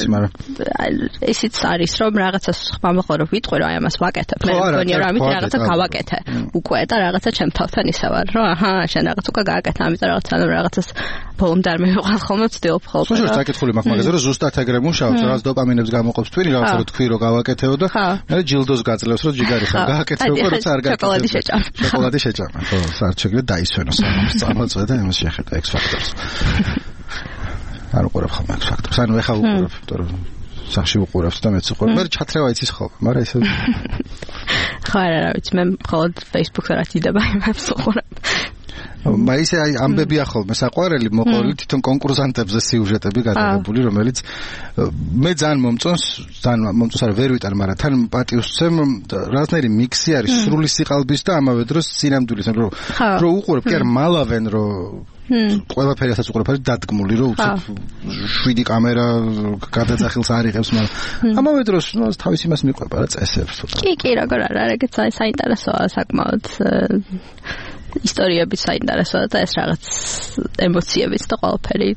ისიც არის რომ რაღაცას ხმამოყო რომ ვიტყვი რომ აი ამას ვაკეთებ მე მგონია რომ ამით რაღაცა გავაკეთე უკვე და რაღაცა ჩემ თავთან ისე ვარ რომ აჰა შენ რაღაც უკვე გააკეთე ამიტომ რაღაცას ბოლომდე არ მივიღალ ხოლმე ვცდილობ ხოლმე
სულ საკითხული მაქვს მაგაზე რომ ზუსტად ეგრე მუშაობ რაღაც დოპამინებს გამოყოფს თქვენი რაღაცა რომ თქვი რომ გავაკეთეო და მე ჯილდოს გაძლევს რომ ჯიგარი ხარ გააკეთე უკვე როცა არ გააკეთე
შოკოლადი შეჭამ
შოკოლადი შეჭამა ხო საერთოდ დაისვენო სამს წამოწვე და იმას შეხედა X Factor-ს არ უყურებ ხოლმე X Factor-ს ანუ ეხა უყურებ იმიტომ რომ სახში უყურებს და მეც უყურებ მე ჩათრევა იცის ხოლმე მაგრამ ესე
ხო რა ვიცი მე მხოლოდ Facebook-ზე რაც იდება იმებს უყურებ
მაისე აი ამბებია ხოლმე საყვარელი მოყოლი თვითონ კონკურსანტებზე სიუჟეტები გადაღებული რომელიც მე ძალიან მომწონს არა ვერ ვიტან მაგრამ თან პატივს ვცემ რაღაცნაირი მიქსი არის სრული სიყალბის და ამავე დროს სინამდვილის რომ უყურებ კი არ მალავენ რომ ყველაფერი ასაც უყურებ არის დადგმული რომ უცებ 7 კამერა გადაძახილს არ იღებს მაგრამ ამავე დროს თავის იმას მიყვება რა წესებს
კი როგორ არა ეგეც საინტერესოა საკმაოდ ისტორიები საინტერესოა და ეს რაღაც ემოციებიც და ყველაფერი.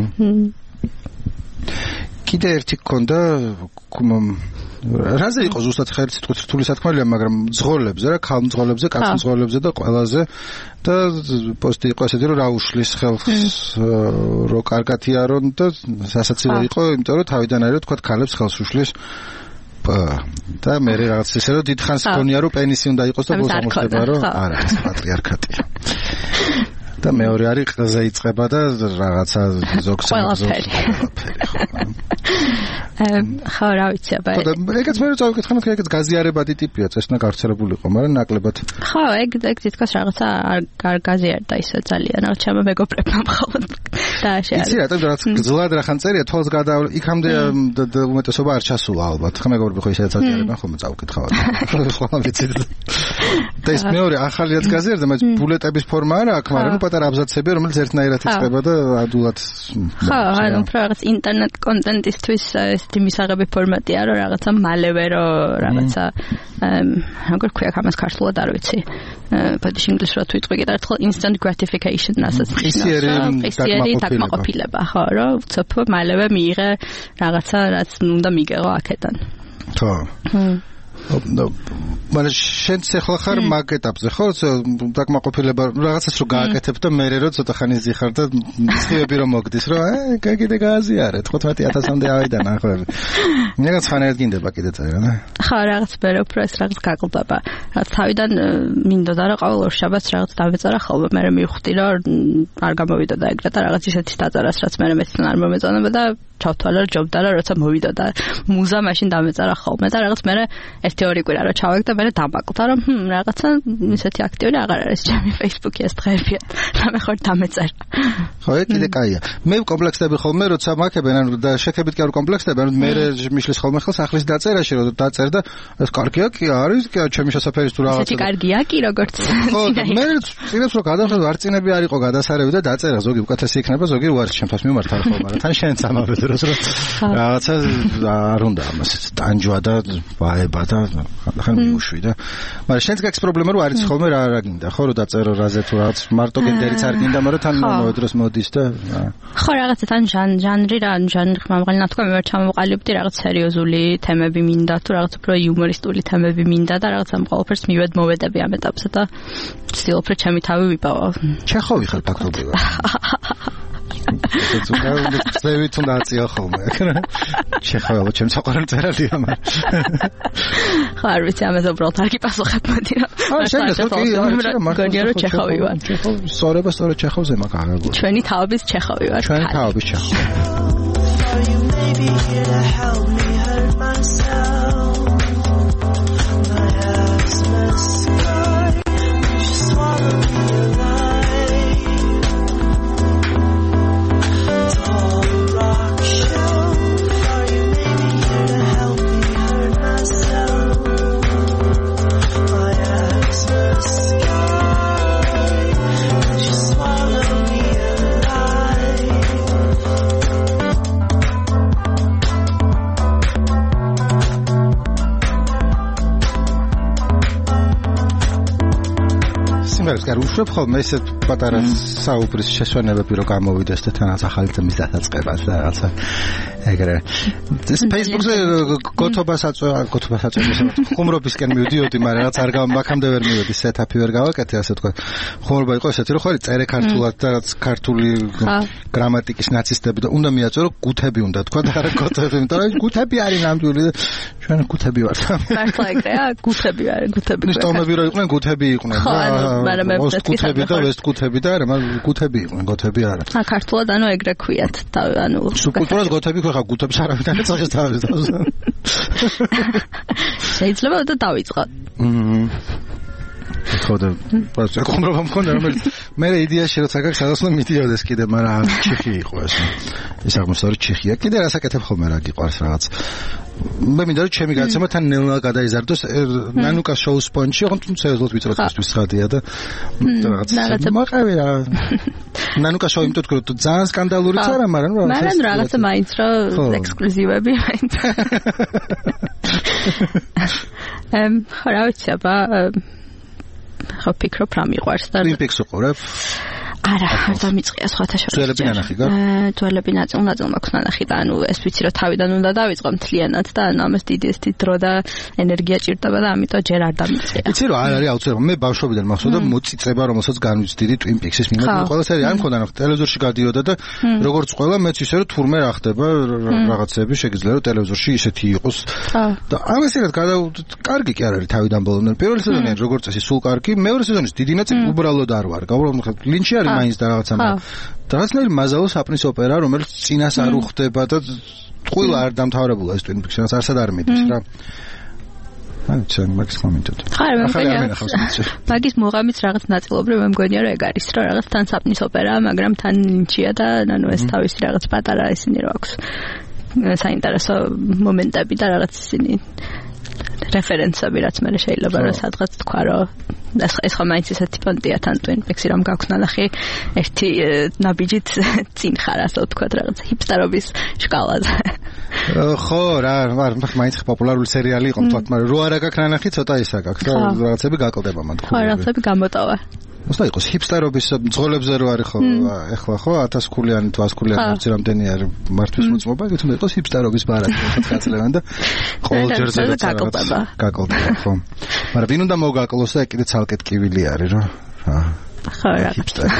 კიდე ერთი გქონდა რაზე იყო ზუსტად ხელი სიტყვით რთული სათქმელია მაგრამ მძღოლებზე რა ქალ მძღოლებზე კაც მძღოლებზე და ყველაზე და პოსტი იყო ესეთი რომ რა უშლის ხელს რო კარგათია რომ და სასაცილო იყო იმიტომ რომ თავიდან არის რომ თქვა ქალებს ხელს უშლის და მე რაღაც ისე რომ დიდხანს გქონია რომ პენისი უნდა იყოს და ბოლოს აღმოჩნდება რომ არა ეს პატრიარქატია და მეორე არის ყზე იწყება და რაღაცა ზოგს
ხო რა ვიცი აბა
ეგეც მე წავიკითხე მე ეგეც გაზიარებადი ტიპია წესნა გავრცელებული იყო მაგრამ ნაკლებად
ხო ეგ თითქოს რაღაცა არ გაზიარდა ისე ძალიან რა ჩემო მეგობრებმა მხოლოდ დააშია
იცი რატომ რაღაც გზლად რახან წერია თვალს გადაავლე იქამდე უმეტესობა არ ჩასულა ალბათ ხა მეგობრები ხო ისედაც აზიარებენ ხოლმე წავიკითხავთ ხო ვიცი და ეს მეორე ახალი რაც გაზიარდა მას ბულეტების ფორმა არა აქვს მაგრამ პატარა აბზაცებია რომელიც ერთნაირად იწყება და ადულად
ხო ანუ რაღაც ინტერნეტ კონტენტისთვის ესეთი მისაღები ფორმატია რომ რაღაცა მალევე რომ რაღაცა როგორ ქვია ამას ქართულად არ ვიცი ბოდიში ინგლისურად თუ იტყვი კიდე ერთხელ instant gratification ასეც ხისიერი დაკმაყოფილება ხო რომ უცებ მალევე მიიღე რაღაცა რაც უნდა მიგეღო აქედან
ხო მაგრამ შენ ახლა ხარ მაგ ეტაპზე ხო დაკმაყოფილება რაღაცას რო გააკეთებ და მე რო ცოტა ხანი ზიხარ და მცირები რომ მოგდის რომ კიდე გააზიარეთ 15000-მდე ავიდან ახლა მეგაც ხანერად გინდება კიდე წერა და
ხო რაღაც მე უფრო ეს რაღაც გაკლდება რაც თავიდან მინდოდა რომ ყოველ ორ შაბათს რაღაც დავეწერა ხოლმე მე მივხვდი რომ არ გამოვიდოდა ეგრე და რაღაც ისეთი დაწერას რაც მე მეცნ არ მომეწონება და ჩავთვალე რომ ჯობდა რომ როცა მოვიდა და მუზა მაშინ დამეწერა ხოლმე და რაღაც მე ერთი ორი კვირა რომ ჩავეկ და მე დამაკლდა რომ რაღაცა ისეთი აქტიური აღარ არის ჩემი Facebook-ი ეს დღეებია და მე ხარ დამეწერა
ხო ეგ კიდე კაია მე კომპლექსები ხოლმე როცა მაქებენ ანუ და შეხებით კი არ კომპლექსები ანუ მე მიშლის ხოლმე ხელს ახლის დაწერაში რომ დაწერ და ეს კარგია კი არის კი ჩემი შესაძფერის თუ რაღაცა
ესეთი კარგია კი როგორც
ხო მე წინებს რომ გადავხედო არწინები არ იყო გადასარევი და დაწერა ზოგი უკეთესი იქნება ზოგი უარს ჩემთვის მიმართავ ხოლმე მაგრამ თან შენც ამავე დროს რაღაცა არ უნდა ამას ტანჯვა და ვაება და ხან მიუშვი და მაგრამ შენც გაქვს პრობლემა რომ არის ხოლმე რა გინდა ხო რომ დაწერო რაზე თუ რაღაც მარტო გენდერიც არ გინდა მაგრამ თან მომავე დროს მოდის და
ხო რაღაცა თან ჟანრი რა ჟანრი ხმამაღალი ნათქვა მე ვარ ჩამოვყალიბდი რაღაც სერიოზული თემები მინდა თუ რაღაც უფრო იუმორისტული თემები მინდა და რაღაც ამ ყველაფერს მოვედები ამ ეტაპზე და ვცდილობ რომ ჩემი თავი ვიპოვო
ჩეხოვი ხარ ფაქტობრივად ეს უნდა წევით უნდა აწიო ხოლმე ჩეხოვი ჩემს საყვარელ წერალია მაგრამ
ხო არ ვიცი ამაზე უბრალოდ არ გიპასუხებ მოდი რა გონია რომ ჩეხოვი ვარ
სწორება სწორედ ჩეხოვზე მაგარაგო
ჩვენი თავების ჩეხოვი ვარ
ჩვენი თავების ჩეხოვი არ უშვებ ხოლმე ესეთ პატარა საუბრის შესვენებები რომ გამოვიდეს და თანაც ახალი თემის დასაწყებას და რაღაცა ეგრე ეს Facebook-ზე გოთობას აწვევს ხუმრობისკენ მივდიოდი მაგრამ რაც არ გამაქამდე ვერ მივედი სეტაპი ვერ გავაკეთე ასე თქვა ხუმრობა იყო ესეთი რომ ხარი წერე ქართულად და რაც ქართული გრამატიკის ნაცისტები და უნდა მიაწვერო გუთები უნდა თქვა და არა გოთები იმიტომ რომ გუთები არის ნამდვილი და ჩვენ გუთები ვართ
მართლა ეგრეა გუთები არის გუთები
სტომები რო იყვნენ გუთები იყვნენ
მაგრამ მე
გუთები და ვესტგუთები და არა მაგრამ გუთები იყვნენ გოთები არა
ქართულად ანუ ეგრე ქვიათ ანუ
სუბკულტურას გოთები ხო ხა გუთებს არავითარ ეცახეს თავის
შეიძლება და დავიწყოთ
ხო და პასუხი ხომრობა მქონდა რომელიც მე იდეაში როცა გაქვს სადაც უნდა მიდიოდეს კიდე მაგრამ ჩიხი იყო ეს აღმოსავლური ჩიხია კიდე რასაკეთებ ხოლმე რა გიყვარს რაღაც მე მინდა რომ ჩემი გადაცემა თან ნელა გადაიზარდოს ნანუკას შოუ სპონჯი ხო თუმცა ზოგადად ვიწროთ ის ხადია და რაღაცა მოყევი რა ნანუკას შოუ იმიტომ რომ ძალიან სკანდალურიც არა მაგრამ
რაღაცა მაინც რომ ექსკლუზივები მაინც ხო რა ვიცი აბა ხო ფიქრობ რა მიყვარს და
Twin Peaks უყურებ?
არა, არ დამიწყია სხვათა შორის.
ძველები ნანახი გა?
ძველები ნაწილ მაქვს ნანახი და ანუ ეს ვიცი რომ თავიდან უნდა დავიწყო მთლიანად და ანუ ამას დიდი დრო და ენერგია ჭირდება და ამიტომ ჯერ არ დამიწყია.
იცი რომ არ არის აუცილებლად მე ბავშვობიდან მახსოვდა მოწიწება რომელსაც განვიცდიდი Twin Peaks-ის მიმართ ყველა სერია არ მქონდა ნახე ტელევიზორში გადიოდა და როგორც ყველა მეც ისე რომ თურმე რა ხდება რაღაცები შეგიძლია რომ ტელევიზორში ისეთი იყოს და ამასერად კარგი კი არ არის თავიდან ბოლომდე პირველი სეზონი როგორც წესი სულ კარგი მეორე სეზონის დიდი ნაწილი უბრალოდ არ ვარ უბრალოდ ლინჩი არის მაინც და რაღაცა რაღაცნაირი მაზალო საპნის ოპერა რომელიც წინას არ უხდება და ყველა არ დამთავრებულა ეს Twin Peaks-ს არსად არ მიდის რა აი ჩვენ მაგის კომენტოთ.
მაგის მოღამიც რაღაც ნაწილობრივ მე მგონია რომ ეგ არის რომ რაღაც თან საპნის ოპერაა, მაგრამ თან ნინჩია და ანუ ეს თავისი რაღაც პატარა ისინი რო აქვს. საინტერესო მომენტები და რაღაც ისინი რეფერენსები რაც მე შეიძლება რომ სადღაც თქვა რომ ეს ხომ მაინც ესეთი პონტია თან Twin Peaks-ი რომ გაქვს ნანახი ერთი ნაბიჯით წინ ხარ ასე ვთქვათ რაღაც ჰიპსტერობის შკალაზე.
ხო რა მაინც პოპულარული სერიალი იყო თქვათ მაგრამ რო არა გაქვს ნანახი ცოტა ისა გაქვს და რაღაცები გაკლდება მანდ
ხო რაღაცები გამოტოვა
მოსა იყოს ჰიპსტერობის მძღოლებზე რო არის ხო ეხლა ხო 1000 ქულიანი თუ 100 ქულიანი არც რამდენი არის მართვის მოწმობა ეგ თუნდაც იყოს ჰიპსტერობის ბარათი ხაცლევან და ყოველ ჯერზე გაკლდება ხო მაგრამ ვინ უნდა მოგაკლოს და კიდე ცალკე ტკივილი არის რომ
ხო რა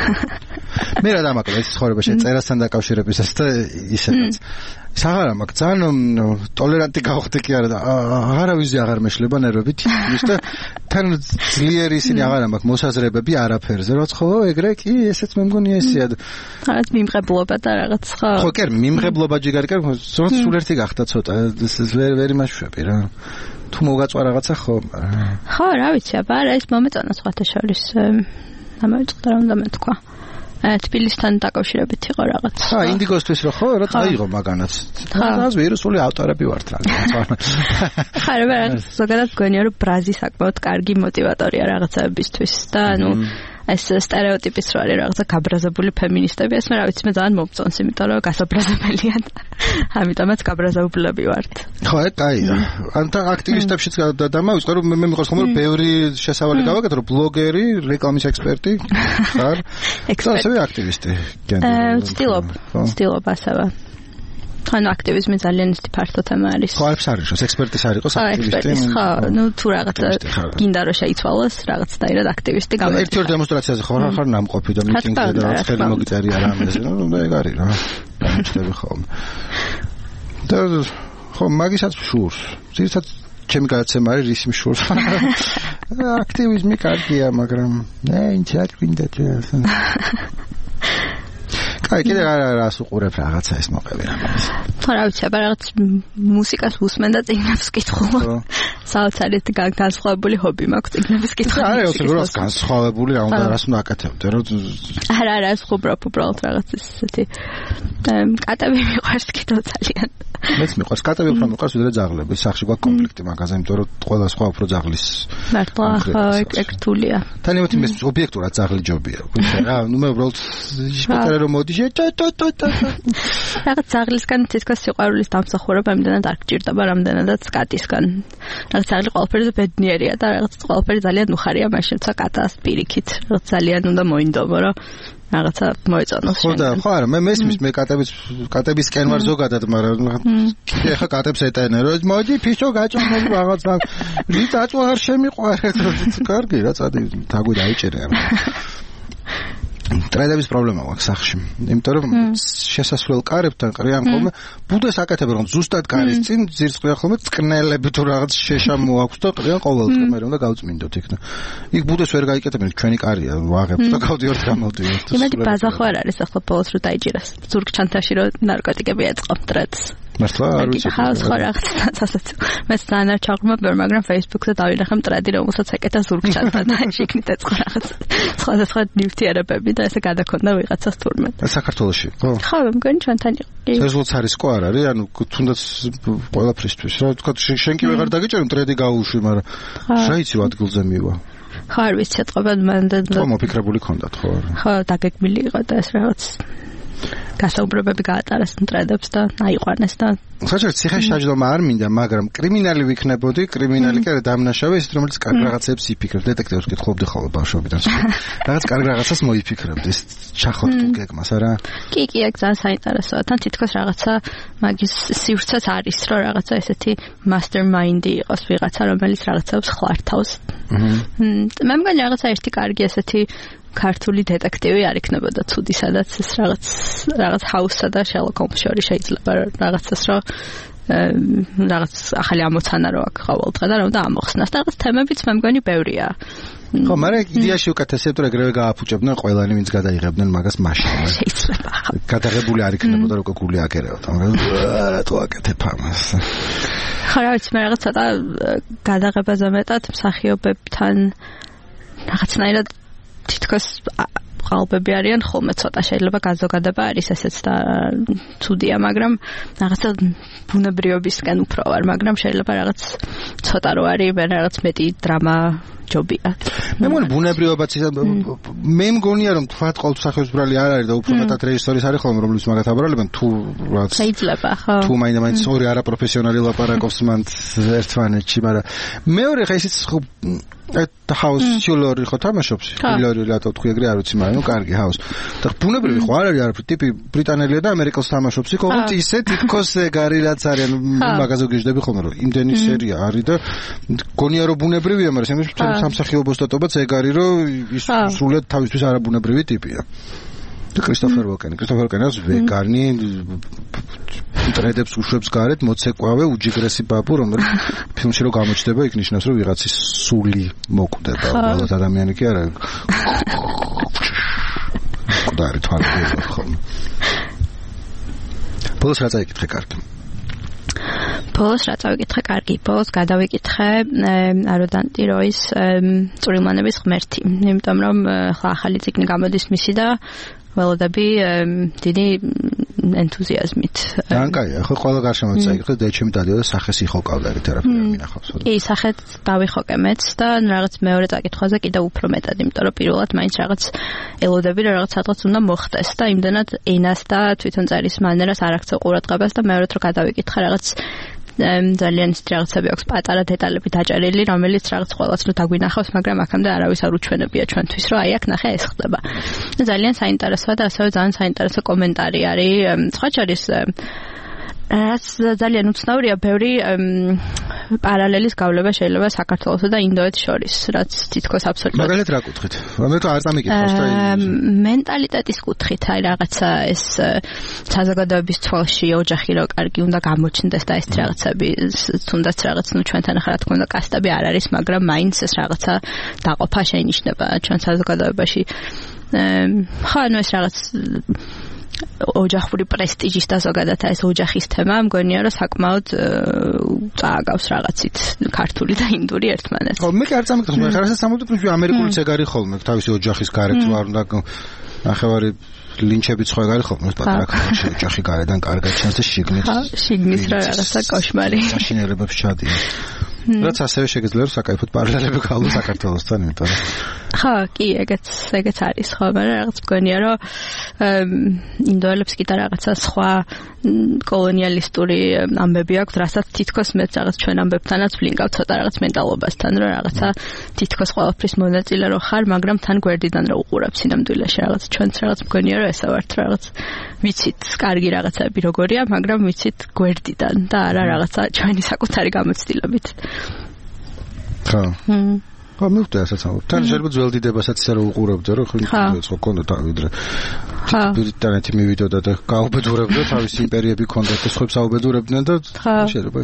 მე რა დამაკლო ეს ცხოვრებაში წერასთან დაკავშირებისას და ისედაც საღარა მაგ ძალიან ტოლერანტი გავხდი კი არა და არავის აღარ მეშლება ნერვებით ის და თან ძლიერი ისინი აღარა მაქვს მოსაზრებები არაფერზე რაც ხო ეგრე კი ესეც მე მგონია ესეა
რაღაც მიმღებლობა და რაღაც ხო
ხო კი მიმღებლობა ჯიგარი კი ზოგადად სულ ერთი გახდა ცოტა ეს ვერ იმაშვები რა თუ მოგაწვა რაღაცა ხო
ხო რა ვიცი აბა ეს მომეწონა სხვათა შორის ამოიწყდა რომ დამეთქვა თბილისთან დაკავშირებით იყო რაღაც.
ხა ინდიგოსთვის რო ხო რა წაიღო მაგანაც. რაღაც ვირუსული ავტორები ვართ რა.
ხა რა ზოგადად გონია რომ ბრაზი საკმაოდ კარგი мотиваტორია რაღაცებისთვის და ანუ ეს стереოტიპის რო არის რაღაცა გაბრაზებული ფემინისტები ეს მე რა ვიცი მე ძალიან მომწონს იმიტომ რომ გასაბრაზებელია ამიტომაც გაბრაზებულები ვართ.
ხო კაია. ანთა აქტივისტებშიც დამავიწყე რომ მე მიყვარს ხომ რომ ბევრი შესავალი გავაკეთე რომ ბლოგერი, რეკლამის ექსპერტი ხარ. ასევე აქტივისტი ვცდილობ ასევე ანუ აქტივიზმი ძალიან ისეთი ფართო თემა არის ხო არც არის რომ ექსპერტის არ იყოს აქტივისტი
ხო ნუ თუ რაღაც გინდა რომ შეიცვალოს რაღაცნაირად აქტივისტი გამოიწვია
ერთი-ორ დემონსტრაციაზე ხარ ნამყოფი და მიტინგზე და რაღაც ხელი მოგიწერია რა ამაზე ნუ ეგ არის რა ჩნდება ხოლმე და ხო მაგისაც შურს ძირითადად ჩემი გადაცემა არის რის მშურს აქტივიზმი კარგია მაგრამ ნე ინც არ გვინდა კაი კიდე რას უყურებ რაღაცა ეს მოყევი რამეს
ხო რა ვიცი აბა რაღაც მუსიკას უსმენ და წიგნებს ვკითხულობ საოცარით განსხვავებული ჰობი მაქვს წიგნების კითხვა
არა უბრალოდ განსხვავებული რა უნდა რას უნდა აკეთებდე რომ
არა ხუბრობ უბრალოდ რაღაც ესეთი კატები მიყვარს კიდევ ძალიან
მეც მიყვარს კატები უფრო მიყვარს ვიდრე ძაღლები სახში გვაქვს კონფლიქტი მაგაზე იმიტომ რომ ყველა სხვა უფრო ძაღლის
მართლა ხო ეგ რთულია
თან იმით მე ობიექტურად ძაღლი ჯობია რა ნუ მე უბრალოდ შეკეთე რომ მოდი
რაღაც ძაღლისგან თითქოს სიყვარულის დამსახურება იმდენად არ გჭირდება რამდენადაც კატისგან რაღაც ძაღლი ყველაფერზე ბედნიერია და რაღაც ყველაფერი ძალიან უხარია მაშინ ცა კატას პირიქით რაღაც ძალიან უნდა მოინდომო რომ რაღაცა მოეწონოს
ხო და ხო არა მე მესმის მე კატებისკენ ვარ ზოგადად მაგრამ კიდე ხა კატებს ეტაენა რომ მოდი ფიშო გაჭამო რაღაც რით აწვა არ შემიყვარეთ კარგი რა წადი თაგვი დაიჭერე ტრედების პრობლემა აქვს სახში. იმიტომ რომ შესასვლელ კარებთან ყრიან ხოლმე ბუდეს აკეთებენ რომ ზუსტად კარის წინ ძირს ყრიან ხოლმე წკნელები თუ რაღაც შეშამო აქვს და ყრიან ყოველდღე მე რომ და გავწმინდოთ იქ და იქ ბუდეს ვერ გაიკეთებენ ჩვენი კარია ვაღებთ და გავდივართ გამოდივართ.
იმედი ბაზა ხო არ არის ახლა ბოლოს რომ დაიჭირას ზურგჩანთაში რომ ნარკოტიკები ეწყო ტრედს.
მართლა არ ვიცი.
ხავს ხო რაღაცა ასეც. მე ძალიან არ ჩაღრმავ მაგრამ Facebook-ზე დავინახე ტრედი რომელსაც ეკეთა ზურგჩანთან და შეკნით ეწყო რაღაც. სხვა ნივთიერებები და ესე გადაქონდა ვიღაცას თურმე.
საქართველოში ხო?
ხო, მგონი ჩვენთან იყო.
სეზონს არის ყო არ არის? ანუ თუნდაც ყველაფრისთვის რა თქვა შენ კი ვეღარ დაგიჭერე ტრედი გაუშვი, მაგრამ შეიძლება ადგილზე მივა.
ხარ ვიცი ეთყობა მანდ
და მოფიქრებული ქონდათ ხო?
ხო, დაგეგმილი იყო და ეს რაღაც გასაუბრებები გაატარეს მტრედებს და აიყვანეს და
საერთოდ ციხეშაჯდომა არ მინდა, მაგრამ კრიმინალი ვიქნებოდი, კრიმინალი კი არა დამნაშავე, ის რომელიც კარგ რაღაცებს იფიქრებს, დეტექტივს კითხულობდი ხოლმე ბავშვობიდან. რაღაც კარგ რაღაცას მოიფიქრებდი, ეს ჩახოთ თუ გეგმას, არა?
კი, ეგ ძალიან საინტერესოა. თან თითქოს რაღაცა მაგის სივრცეც არის, რომ რაღაცა ესეთი mastermind-ი იყოს ვიღაცა, რომელიც რაღაცებს ხლართავს. მე მგონი რაღაცა ერთი კარგი ესეთი ქართული დეტექტივი არ იქნებოდა ცუდი, სადაც ეს რაღაც ჰაუსსა და შერლოკ ჰოლმს შორის შეიძლება რაღაცას რომ რაღაც ახალი ამოცანა რო აქვს ყოველდღე და რომ ამოხსნას და რაღაც თემებიც მე მგონი ბევრია.
ხო, მაგრამ იდეაში უკეთესია თუ ეგრევე გააფუჭებდნენ ყველანი ვინც გადაიღებდნენ მაგას მაშინ.
შეიძლება.
გადაღებული არ იქნებოდა რომ გული აკერეოთ, მაგრამ რატო აკეთებ ამას?
ხო, რა ვიცი, მე რაღაც ცოტა გადაღებაზე მეტად მსახიობებთან რაღაცნაირად თითქოს ყალბები არიან ხოლმე ცოტა შეიძლება გაზოგადება არის ესეც და ცუდია, მაგრამ რაღაცა ბუნებრიობისკენ უფრო ვარ, მაგრამ შეიძლება რაღაც ცოტა რო არის, მე რაღაც მეტი დრამა ჯობია.
მე მგონი ბუნებრიობაც მე მგონია რომ თქვა ყოველთვის სახელმწიფო ბრალი არ არის და უფრო მეტად რეჟისორის არის ხოლმე რომლის მაგათ აბრალებენ თუ რაც
შეიძლება ხო
თუ მაინც ორი არაპროფესიონალი ლაპარაკობს მან ერთმანეთში, მაგრამ მეორე ხა ისიც და ჰაუს ჩილორი ხო თამაშობს? ჩილორი რატო თქვი ეგრე არ ვიცი, მაგრამ კარგი ჰაუს. და ბუნებრივი ხო არ არის არაფერი, ტიპი ბრიტანელია და ამერიკელს თამაშობს, იქ ოღონდ ისე თითქოს ეგარი რაც არის, მაგაზე გიждები ხოლმე რომ იმდენი სერია არის და გონია რომ ბუნებრივია, მაგრამ შემიძლია სამსახიობო სტატობაც ეგ არის, რომ ის სრულად თავისთვის არაბუნებრივი ტიპია. და კრისტოფერ ვოკენს ვეგანი ტრედებს უშვებს გარეთ მოცეკვავე უჯიგრესი ბაბუ, რომელიც ფილმში რო გამოჩნდება, იქ ნიშნავს რომ ვიღაცის სული მოკვდება, უბრალოდ ადამიანი კი არა. ყდარი თვალები ხოლმე. ბოლოს რა წაიკითხე კარგი?
ბოლოს რა წავიკითხე კარგი? ბოლოს გადავიკითხე აროდანტი როის წვრილმანების ღმერთი, იმიტომ რომ ახლა ახალი წიგნი გამოდის მისი და ველოდები დიდი ენთუზიაზმით.
კაია, ხო ყველა გარშემოც წაიკითხე და ჩემი დადიო და სახეს იხოკავდა თერაპია მინახავს.
კი, სახეთ დავიხოკე მეც და რაღაც მეორე წაკითხვაზე კიდევ უფრო მეტად, იმიტომ რომ პირველად მაინც რაღაც ელოდები რომ რაღაც სადღაც უნდა მოხდეს და იმდანად ენას და თვითონ წერის მანერას არ აქცევ ყურადღებას და მეორედ რომ გადავიკითხე რაღაც ძალიან რაღაცები აქვს პატარა დეტალები დაჭერილი, რომელიც რაღაც ყველას რო დაგვინახავს, მაგრამ აქამდე არავის არ უჩვენებია ჩვენთვის, რომ აი აქ ნახე ეს ხდება. და ძალიან საინტერესოა და ასევე ძალიან საინტერესო კომენტარი არის. სხვა შორის რაც ძალიან უცნაურია, ბევრი პარალელის გავლება შეიძლება საქართველოსა და ინდოეთს შორის, რაც თითქოს აბსოლუტურად.
მაგალითად რა კუთხით? მე არ წამიკითხავს და
მენტალიტეტის კუთხით, აი რაღაცა ეს საზოგადოების თვალში ოჯახი რო კარგი უნდა გამოჩნდეს და ეს რაღაცები, თუნდაც რაღაც ნუ ჩვენთან ახლა რა თქმა უნდა კასტები არ არის, მაგრამ მაინც ეს რაღაცა დაყოფა შეინიშნება ჩვენ საზოგადოებაში. ხო, ანუ ეს რაღაც ოჯახური პრესტიჟის და ზოგადად ეს ოჯახის თემა მგონია რომ საკმაოდ წააგავს რაღაცით ქართული და ინდური ერთმანეთს.
ხო, მე კი არ წამიკითხავს, მაგრამ ხარასა სამუდამოდ ამერიკულიც ეგ არის ხოლმე, თავისი ოჯახის გარეთ ვარ და ნახევარი ლინჩებიც ხო ეგ არის ხოლმე, პატარა ქალაქში ოჯახი გარედან კარგად ჩანს და
შიგნის რა რაღაცა კოშმარი.
მაშინერებებს ჩადიან. რაც ასევე შეგიძლია რომ საკაიფოდ პარალელები გავყო საქართველოსთან, იმიტომ რომ
ხო, კი, ეგეც არის ხო, მაგრამ რაღაც მგონია რომ ინდოელებს კიდე რაღაცა სხვა კოლონიალისტური ამბები აქვს, რასაც თითქოს მეც რაღაც ჩვენ ამბებთანაც ვლინგავ ცოტა რაღაც მენტალობასთან, რომ რაღაცა თითქოს ყველაფრის მონაწილე რო ხარ, მაგრამ თან გვერდიდან რო უყურებ სინამდვილეში რაღაც ჩვენც რაღაც მგონია რომ ესა ვართ რაღაც ვიცით კარგი რაღაცები როგორია, მაგრამ ვიცით გვერდიდან და არა რაღაცა ჩვენი საკუთარი გამოცდილებით.
ხო. ხო, მე ვთქვი ასაც ამბობ. თან შეიძლება ძველ დიდებასაც ისე რომ უყურებდე, რომ ხო კონდა თავიდრე. ბრიტანეთი მივიდოდა და გაუბედურებდა თავის იმპერიები კონდათ და სხვებს აუბედურებდნენ და შეიძლება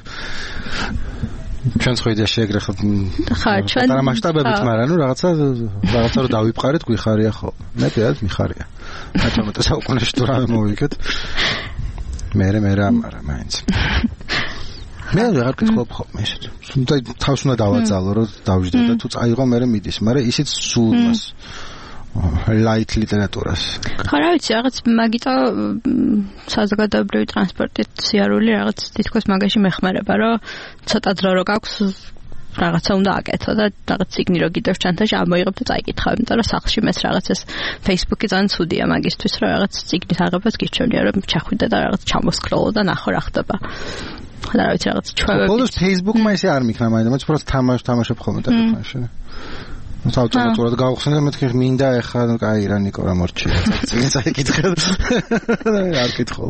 ჩვენც ხო იდეა შეეგრე ხო ჩვენ და მასშტაბებით, მაგრამ ნუ რაღაცა რომ დავიფყარეთ გვიხარია ხო. მე პირადად მიხარია. მე საუკუნეში თუ რამე მოვიქეთ. მე რა ამარა მაინც. მე აღარ გქხობ ხოლმე ისეთ. თუმცა თავს უნდა დავაძალო, რომ დავждდე და თუ წაიღო მე მიდis, მაგრამ ისიც სულ მას light ლიტერატურას.
ხო, რა ვიცი, რაღაც მაგიტო საზოგადოებრივი ტრანსპორტით სიარული რაღაც თითქოს მაგაში მეხმარება, რომ ცოტა დრო რო გაქვს რაღაცა უნდა აკეთო და რაღაც ციგნი რო კიდევ ჩანთაში ამოიღებ და წაიკითხავ, იმიტომ რომ სახლში მეც რაღაც ეს Facebook-ი ძალიან ცუდია მაგისთვის, რომ რაღაც ციგნის აღებას გიჩვენია, რომ ჩახვიდე და რაღაც ჩამოსკროლო და ნახო რა ხდება. და რა ვიცი რაღაც ჩვევები.
ბოლოს Facebook-მა ესე არ მიქნა მაინც, მაგრამ უბრალოდ თამაშობ ხოლმე ტელეფონში. ავტომატურად გავხსენე მეთქი მინდა ეხლა კაი რა ნიკო რა მორჩი. წინ წაიკითხე. არ კითხულობ.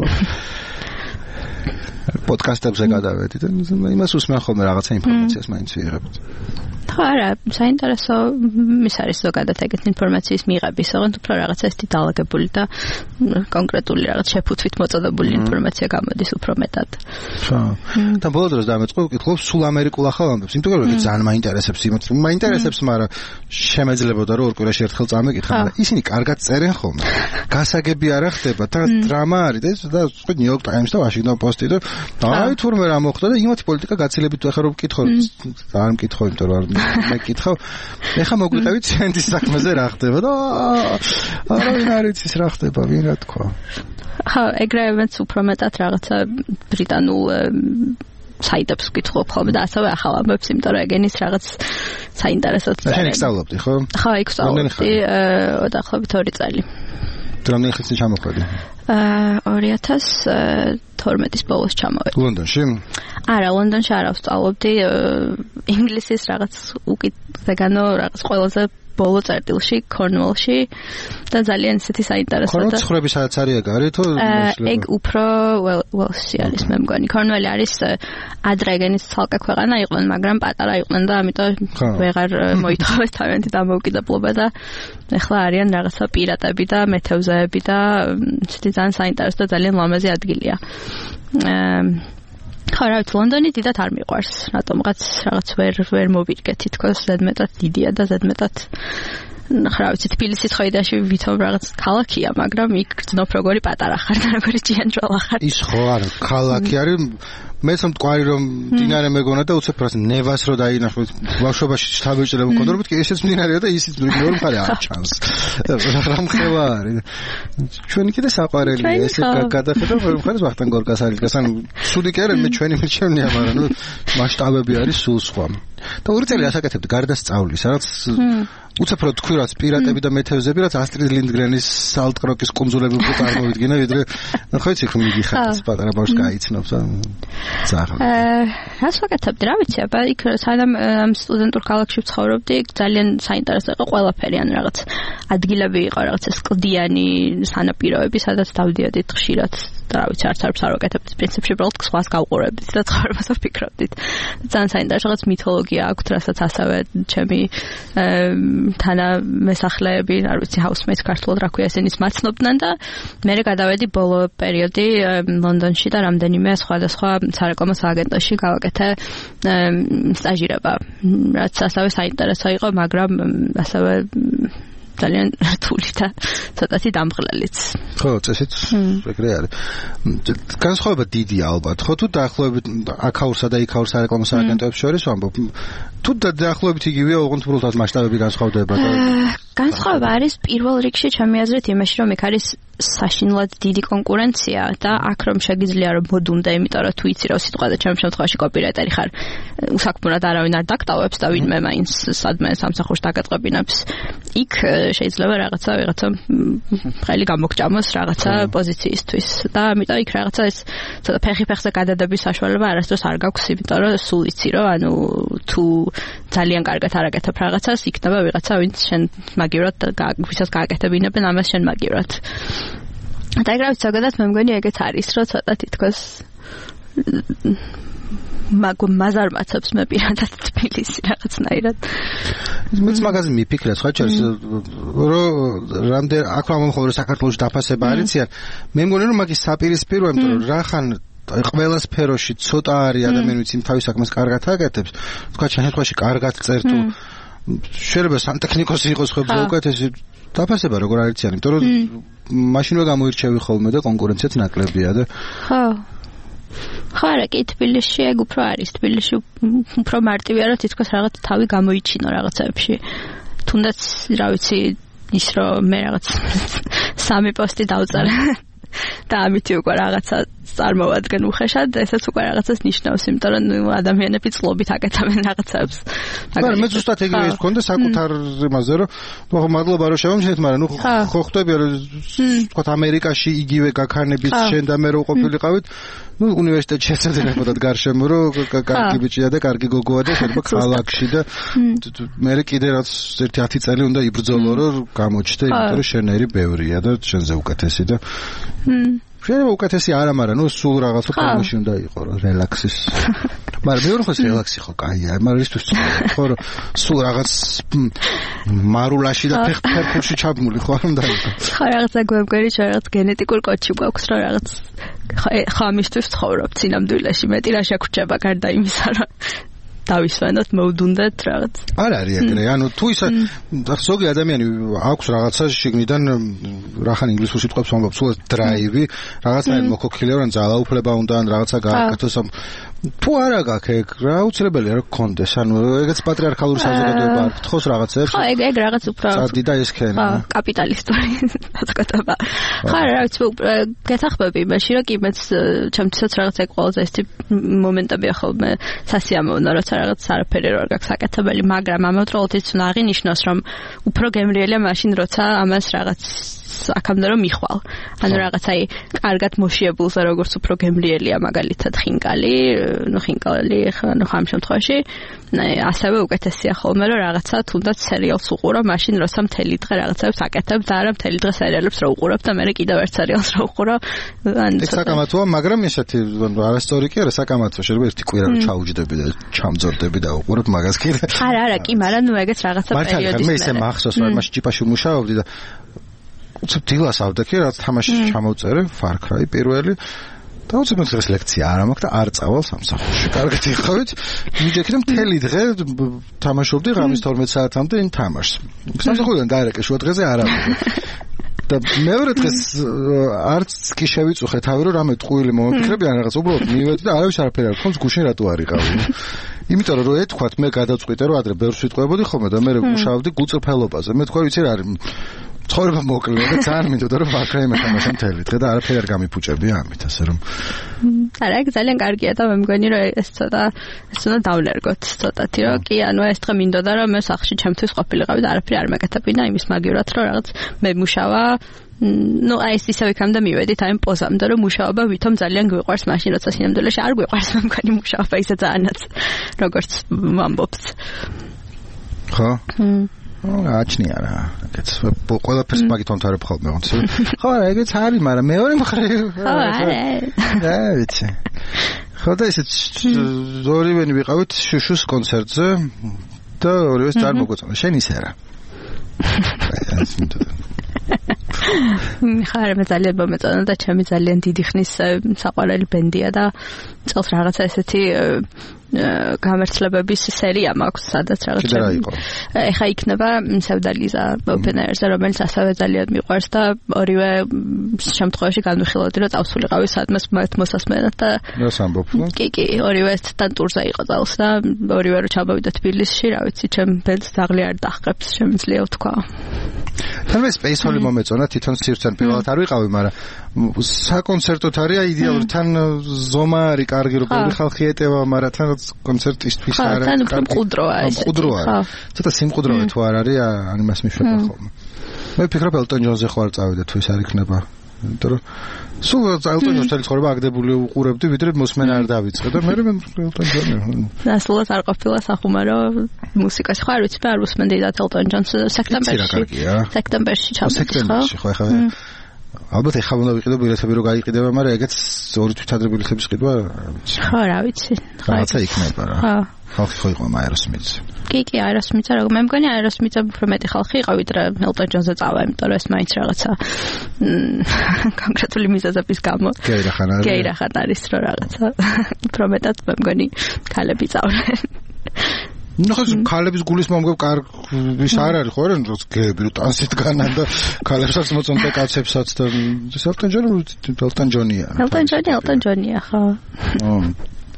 პოდკასტებზე გადავედი და იმას უსმენ ხოლმე რაღაცა ინფორმაციას მაინც ვიღებთ.
ხო არა, საინტერესო ის არის ზოგადად ეგეთ ინფორმაციის მიღების, ოღონდ უფრო რაღაცა ისეთი დაალაგებული და კონკრეტული რაღაც შეფუთვით მოწოდებული ინფორმაცია გამოდის უფრო მეტად.
ხო. და ბოლო დროს დამეწყო ვკითხულობ სულ ამერიკულ ახალ ამბებს, იმიტომ რომ ეგ ძალიან მაინტერესებს, მაინტერესებს, მაგრამ შემეძლებოდა რომ ორ კვირაში ერთხელ წამეკითხა, მაგრამ ისინი კარგად წერენ ხოლმე. გასაგები არ ხდება და დრამა არის და სხვა New York Times და Washington Post-ი და აი თურმე რა მოხდა და იმათი პოლიტიკა გაცილებით ახლა რომ ვკითხო, არ მკითხო, იმიტომ რომ მე კითხავ, ეხა მოგვიტევით ცენტრის საქმეზე რა ხდება და არავინ არ იცის რა ხდება, ვინ რა თქვა.
ხო, ეგრევე უფრო მეტად რაღაცა ბრიტანულ საიტებს ვკითხულობ ხოლმე და ასევე ახალ ამბებს, იმიტომ რომ ეგენის რაღაც საინტერესოა.
შენ ისწავლობდი, ხო?
ხო, იქ ვსწავლობდი დაახლოებით 2 წელი.
რამდენი ხანი ჩამოხვედი?
2012-ის ბოლოს ჩამოვედი.
ლონდონში?
არა, ლონდონში არ ვსწავლობდი, ინგლისის რაღაც უკიდეგანო რაღაც ყველაზე ბოლო წერტილში, Cornwall-ში და ძალიან ისეთი საინტერესო და
Cornwall ხრები სადაც არის ეგ თუ
ეგ უფრო Wales-ში არის მე მგონი. Cornwall არის ადრეგენის ცალკე ქვეყანა იყვნენ, მაგრამ პატარა იყვნენ და ამიტომ ვეღარ მოითხოვეს თავიანთი დამოუკიდებლობა და ეხლა არიან რაღაცა პირატები და მეთევზეები და ისეთი ძალიან საინტერესო და ძალიან ლამაზი ადგილია. ხო, რა ვიცი, ლონდონი დიდად არ მიყვარს, რატომღაც რაღაც ვერ მოვირგეთ, თითქოს ზედმეტად დიდია და ზედმეტად რა ვიცი, თბილისი თხოიდაში ვითომ რაღაც ქალაქია, მაგრამ იქ გძნობ როგორი პატარა ხარ და როგორი ჭიანჭველა ხარ.
ის ხო არა, ქალაქი არის, მეც მტკვარი რომ მდინარე მეგონა და უცებ რას ნევას რო დაინახო, ბავშვობაში შთაბეჭდილება მქონდა, რომ მეთქი ესეც მდინარეა და ისიც მეორე მხარე არ ჩანს. რა მხევა არის. ჩვენი კიდე საყვარელია, ესე გადახედა მეორე მხარეს ვახტანგ გორკას არის, გასან სუდი კი არა, მე ჩვენი მიჩვენია, მაგრამ ნუ მასშტაბები არის სულ სხვა. და 2 წელი ასაკეთებდი გარდა სწავლის, რაც უცებ რო თქვი რაც პირატები და მეთევზები, რაც ასტრიდ ლინდგრენის სალტკროკის კუნძულები უფრო წარმოვიდგინე, ვიდრე ხო იცი ხომ მიგიხარ პატარა ბავშვს გაიცნობს ზაღა.
რას ვაკეთებდი, რა ვიცი, აბა იქ სანამ ამ სტუდენტურ ქალაქში ვცხოვრობდი, ძალიან საინტერესო იყო ყველაფერი, ან რაღაც ადგილები იყო, რაღაც ეს კლდიანი სანაპიროები, სადაც დავდიოდით ხშირად და რა ვიცი, არც არ ვაკეთებდი, პრინციპში უბრალოდ სხვას გავყურებდით და ცხოვრებას ვფიქრობდით. ძალიან საინტერესო რაღაც მითოლოგია აქვს, რასაც ასევე ჩემი თანამესახლეები, არ ვიცი, housemates ქართულად რა ქვია, ესენის მაცნობდნენ და მე გადავედი ბოლო პერიოდი ლონდონში და რამდენიმე სხვადასხვა სარეკლამო სააგენტოში გავაკეთე სტაჟირება, რაც ასევე საინტერესო იყო, მაგრამ ასევე ძალიან რთული და ცოტათი დამღლელიც.
ხო, წესით ეგრე არის. განსხვავება დიდია ალბათ, ხო, თუ დაახლოებით აქაურსა და იქაურ სარეკლამო სააგენტოებს შორის ვამბობ. თუ დაახლოებით იგივეა, ოღონდ უბრალოდ მასშტაბები განსხვავდება და
განსხვავება არის პირველ რიგში ჩემი აზრით იმაში, რომ იქ არის საშინლად დიდი კონკურენცია და აქ რომ შეგიძლია რომ მოდუნდე, იმიტომ რომ თუ იცი რომ სიტყვაზე ჩემს შემთხვევაში კოპირაიტერი ხარ, უსაქმურად არავინ არ დაკტავებს და ვინმე მაინც სადმე სამსახურს დაგატყობინებს. იქ შეიძლება რაღაცა ვიღაცა ხელი გამოგჭამოს რაღაცა პოზიციისთვის და ამიტომ იქ რაღაცა ეს ცოტა ფეხი-ფეხზე გადადების საშუალება არასდროს არ გაქვს, იმიტომ რომ სულ იცი რომ ანუ თუ ძალიან კარგად არაკეთებ რაღაცას, იქნება ვიღაცა ვინც შენ მაგივრად ვისაც გააკეთებინებენ ამას შენ მაგივრად. და ეგრევე ზოგადად მე მგონი ეგეც არის, რომ ცოტა თითქოს მაზარმაცებს მე პირადად თბილისი რაღაცნაირად.
მეც მაგაზე მიფიქრე, სხვა ჩერს რომ რამდენ აქ რა მომხდარა საქართველოს დაფასება არიციან. მე მგონი რომ მაგის საპირისპიროა, იმიტომ რომ რახან ყველა სფეროში ცოტა არის ადამიანი, ვინც თავის საქმეს კარგად აკეთებს. თქვა შემთხვევაში კარგად წერ თუ შეიძლება სანტექნიკოსი იყოს ხებზე უკეთესი დაფასება როგორ არიციან, იმიტომ რომ მაშინვე გამოირჩევი ხოლმე და კონკურენციაც ნაკლებია და
ხო. ხო, არა, კი თბილისში ეგ უფრო არის. თბილისში უფრო მარტივია, რომ თითქოს რაღაც თავი გამოიჩინო რაღაცებში. თუნდაც, რა ვიცი, ის რომ მე რაღაც 3 პოსტი დავწერე და ამით უკვე რაღაცა წარმოვადგენ უხეშად, ესეც უკვე რაღაცას ნიშნავს, იმიტომ რომ ადამიანები წლობით აკეთებენ რაღაცებს.
მაგრამ მე ზუსტად ეგრე ის მქონდა საკუთარ იმაზე, რომ ნუ მადლობა რომ შევამჩნიეთ, მაგრამ ნუ ხო ხვდები რომ თქვა ამერიკაში იგივე გაქანების შენ და მე რო ყოფილიყავით, ნუ უნივერსიტეტში შეცდენებოდათ გარშემო რომ კარგი ბიჭია და კარგი გოგოა და შეიძლება ქალაქში და მე კიდე რაც 1-10 წელი უნდა იბრძოლო რომ გამოჩნდე, იმიტომ რომ შენერი ბევრია და შენზე უკეთესი და შეიძლება უკეთესი არა, მაგრამ ნუ სულ რაღაც პროგრამაში უნდა იყო რა რელაქსის. მაგრამ მეორე ხოს რელაქსი ხო კაია, მაგრამ ისთვის ხო რომ სულ რაღაც მარულაში და ფერფურში ჩაბმული ხო არ უნდა იყო.
ხო რაღაცა გვერდგვერი რაღაც გენეტიკურ კოდში გვაქვს რომ რაღაც ხო ამისთვის ცხოვრობ წინამდვილეში, მეტი რა შეგვჭება გარდა იმისა რომ დავისვენოთ მოვდუნდეთ რაღაც.
არ არის ეგრე, ანუ თუ ისა ზოგი ადამიანი აქვს რაღაცა შიგნიდან რახან ინგლისურ სიტყვებს ამბობს, სულ დრაივი, რაღაცნაირად მოქოქილია, რომ ძალაუფლება უნდა ან რაღაცა გააკეთოს. თუ არა გაქვს ეგ, რა აუცილებელია რომ გქონდეს, ანუ ეგეც პატრიარქალური საზოგადოება არ გთხოვს რაღაცებს.
ხო, ეგ რაღაც უფრო
წადი და ესქენ.
ხო, კაპიტალისტური საზოგადოება. ხო, რა ვიცი, გეთახმები იმაში, რომ კი მეც ჩემთვისაც რაღაც ეგ ყველაზე ეს მომენტებია ხოლმე სასიამოვნო, როცა რაღაც არაფერი არ გაქვს აკეთებელი, მაგრამ ამავდროულად უნდა აღინიშნოს, რომ უფრო გემრიელია მაშინ, როცა ამას რაღაც აქამდე რომ მიხვალ. ანუ რაღაც აი კარგად მოშიებულზე როგორც უფრო გემრიელია მაგალითად ხინკალი, ნუ ხინკალი ანუ ხამ შემთხვევაში ასევე უკეთესია ხოლმე რომ რაღაცა თუნდაც სერიალს უყურო, მაშინ როცა მთელი დღე რაღაცებს აკეთებ და არა მთელი დღე სერიალებს რო უყურებ და მე კიდევ ერთ სერიალს რო უყურო.
ანუ საკამათოა, მაგრამ ესეთი არასწორი კი არა საკამათო, შეიძლება ერთი კვირა რო ჩაუჯდები და ჩამძორდები და უყურებ მაგას კიდე.
არა, კი, მაგრამ ნუ ეგეც რაღაცა პერიოდის.
მე ისე მახსოვს რომ მაშინ ჭიპაში ვმუშაობდი და დილას ავდექი რაც თამაში ჩამოვწერე Far Cry პირველი და უცებ დღეს ლექცია არ მაქვს და არ წავალ სამსახურში. კარგად იხავით. მიჯექი და მთელი დღე თამაშობდი ღამის 12 საათამდე იმ თამაშს. სამსახურიდან დაერეკე შუა დღეზე არ ავიდე. და მეორე დღეს არც კი შევიწუხე თავი რომ რამე ტყუილი მომიფიქრები ან რაღაც უბრალოდ მივედი და არავის არაფერი არ გქონს გუშინ რატო არ იყავი. იმიტომ რომ ეთქვათ მე გადავწყვიტე რომ ადრე ბევრს ვიტყვებოდი ხოლმე და მე მუშაობდი გულწრფელობაზე. მე თქვა ვიცი რა არის ცხოვრება მოკლეა და ძალიან მინდოდა რომ Far Cry მეთამაშე მთელი დღე და არაფერი არ გამიფუჭებია ამით, ასე რომ
არა, ეგ ძალიან კარგია და მე მგონი რომ ეს ცოტა დავლერგოთ ცოტათი რომ კი, ანუ ეს დღე მინდოდა რომ მე სახლში ჩემთვის ყოფილიყავი და არაფერი არ მეკეთებინა იმის მაგივრად რომ რაღაც მე მუშავა ну აი ეს ისევ იქამდე მივედით აი პოზამდე რომ მუშაობა ვითომ ძალიან გვიყვარს მაშინ როცა სინამდვილეში არ გვიყვარს მე მგონი მუშაობა ისე ძალიანაც როგორც ვამბობთ.
ხო? აჩნია რა. ეგეც ყველაფერს მაგით ვამთავრებ ხოლმე ոնც. ხო, ეგეც არის, მაგრამ მეორე მხრივ.
ხო, არა.
და ვიცი. ხო და ისე ორივენი ვიყავით შუშუს კონცერტზე და ორივეს წარმოგვეწონა. შენ ისე რა.
ხარ მე ძალიან მომეწონა და ჩემი ძალიან დიდი ხნის საყვარელი ბენდია და წელს რაღაცა ესეთი გამართლებების სერია მაქვს, სადაც რაღაცა ეხა იქნება სევდალიზა open air-ზე, რომელიც ასევე ძალიან მიყვარს და ორივე შემთხვევაში განვიხილავდი, რომ წავსულიყავი სადმე მოსასმენად და კი, ორივე თან ტურზე იყო წელს და ორივე რო ჩამოვიდა თბილისში, რა ვიცი, ჩემ ბენდს დაღლი არ დაჰყებს, შემიძლია ვთქვა.
თან მე Space Hall მომეწონა, თვითონ სივრცენ პირველად არ ვიყავი, მაგრამ საკონცერტოთ არის აიდეალური, თან ზომა არის კარგი, რომ ბევრი ხალხი ეტევა, მაგრამ თან კონცერტისთვის არ არის.
თან უფრო მყუდროა ეს.
მყუდროა. ცოტა სიმყუდროა თუ არ არის, ან იმას მიშვება ხოლმე. მე ვფიქრობ Elton John-ზე ხო არ წავიდე თუ ის არ იქნება. იმიტომ რომ სულ Elton John-ს წელს აგდებული უყურებდი, ვიდრე მოსმენა არ დავიწყე და მე Elton John-ი.
ასულად არ ყოფილა სახუმარო მუსიკას ხო არ ვიცი, მე არ უსმენდი და Elton John-ს სექტემბერში ჩავდი.
სექტემბერში ხო ეხლა ალბათ ეხლა უნდა ვიყიდო ბილეთები რომ გაიყიდება, მაგრამ ეგეც ორი თვითადრე ბილეთების ყიდვა
ხო რა ვიცი.
რაღაცა იქნება რა. ხალხი ხო იყო Aerosmith.
კი, Aerosmith-ა რა, მე მგონი Aerosmith-ა უფრო მეტი ხალხი იყო, ვიდრე Elton John-ზე წავა, იმიტომ რომ ეს მაინც რაღაცა კონკრეტული მიზეზების გამო. გეირახან არის რომ რაღაცა უფრო მეტად მე მგონი ქალები წავდნენ.
ნუ ხო ქალების გულის მომგებ კარგის არ არის ხო რა გეები რომ ტანსით განან და ქალებსაც მოწონს და კაცებსაც და Elton John-ია. Elton John-ია ხო.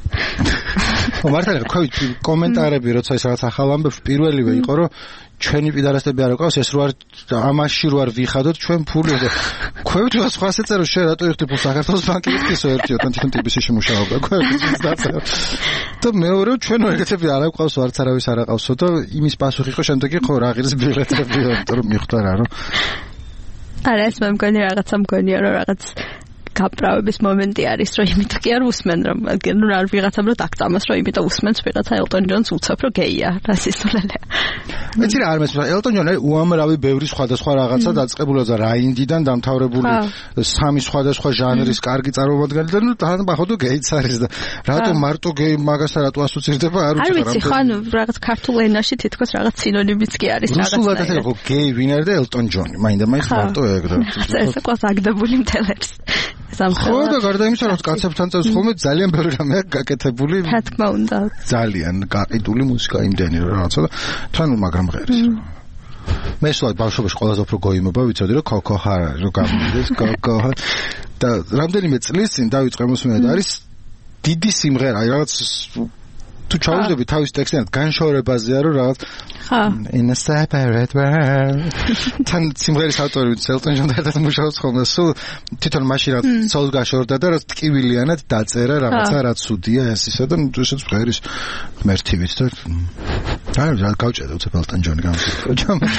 მართალია კომენტარები როცა ის რაღაც ახალ ამბებს პირველივე იყო რომ ჩვენი პიდარასტები არ ყავს ეს რო არ ამაში რო არ ვიხადოთ ჩვენ ფული და ქვევით სხვა შეწერო შე რატო ერთი ფულს საქართველოს ბანკი იხდისო ერთიო თან თვითონ ტიპისში მუშაობდა ქვევით დაწერა და მეორე ჩვენო ეგეთები არ აქვს ვარც არავის არ აყავსო და იმის პასუხი ხო შემდეგი ხო რა ღირს ბილეთებია რომ მიხვდა რა რომ
არა ეს მე მგონი რაღაცა მგონია რომ რაღაც გაправების მომენტი არის რომ იმით კი არ უსმენ რომ რა ვიღაცამ რო დაგწამოს რომ იმით უსმენს ვიღაცა ელტონ ჯონს უცებ რომ გეია რასისტულელია
მეც რა არ მესმის ელტონ ჯონი უამრავი ბევრი სხვადასხვა რაღაცა დაწყებულა და რაინდიდან დამთავრებული სამი სხვადასხვა ჟანრის კარგი წარმომადგენელი და ნუ თან ბახოდო გეიც არის და რატო მარტო გეი მაგასთან რატო ასოცირდება არ
ვიცი ხან რაღაც ქართულ ენაში თითქოს რაღაც სინონიმიც კი არის რაღაცა
რუსულად ასე ხო გეი ვინერ და ელტონ ჯონი მაინდა-მაინც მარტო ეგ და
ეს ყავს აგდებული მთელებს
ხო და გარდა იმისა რომ კაცებთან წევს ხოლმე ძალიან ბევრი რამეა გაკეთებული
რა თქმა უნდა
ძალიან გაყიდული მუსიკა იმდენი რომ რაღაცა და თან მაგრამ ღერის მე სულ ბავშვობაში ყველაზე უფრო გოიმობა ვიცოდი რომ კოკოჰარ რო გამიდეს კოკოჰარ და რამდენიმე წლის წინ დავიწყე მოსმენა და არის დიდი სიმღერა რაღაც თუ ჩავუშვები თავის ტექსტიდან განშორებაზეა რომ რაღაც in a separate world თან სიმღერის ავტორი ელტონ ჯონი ერთად მუშაობს ხოლმე სულ თვითონ მაშინ რა სოლს გაშორდა და რა ტკივილიანად დაწერა რაღაცა რა ცუდია ეს ისე და ესეც ღერის ღმერთივით და რა გავჭედა უცებ ელტონ ჯონი გამოსწორდა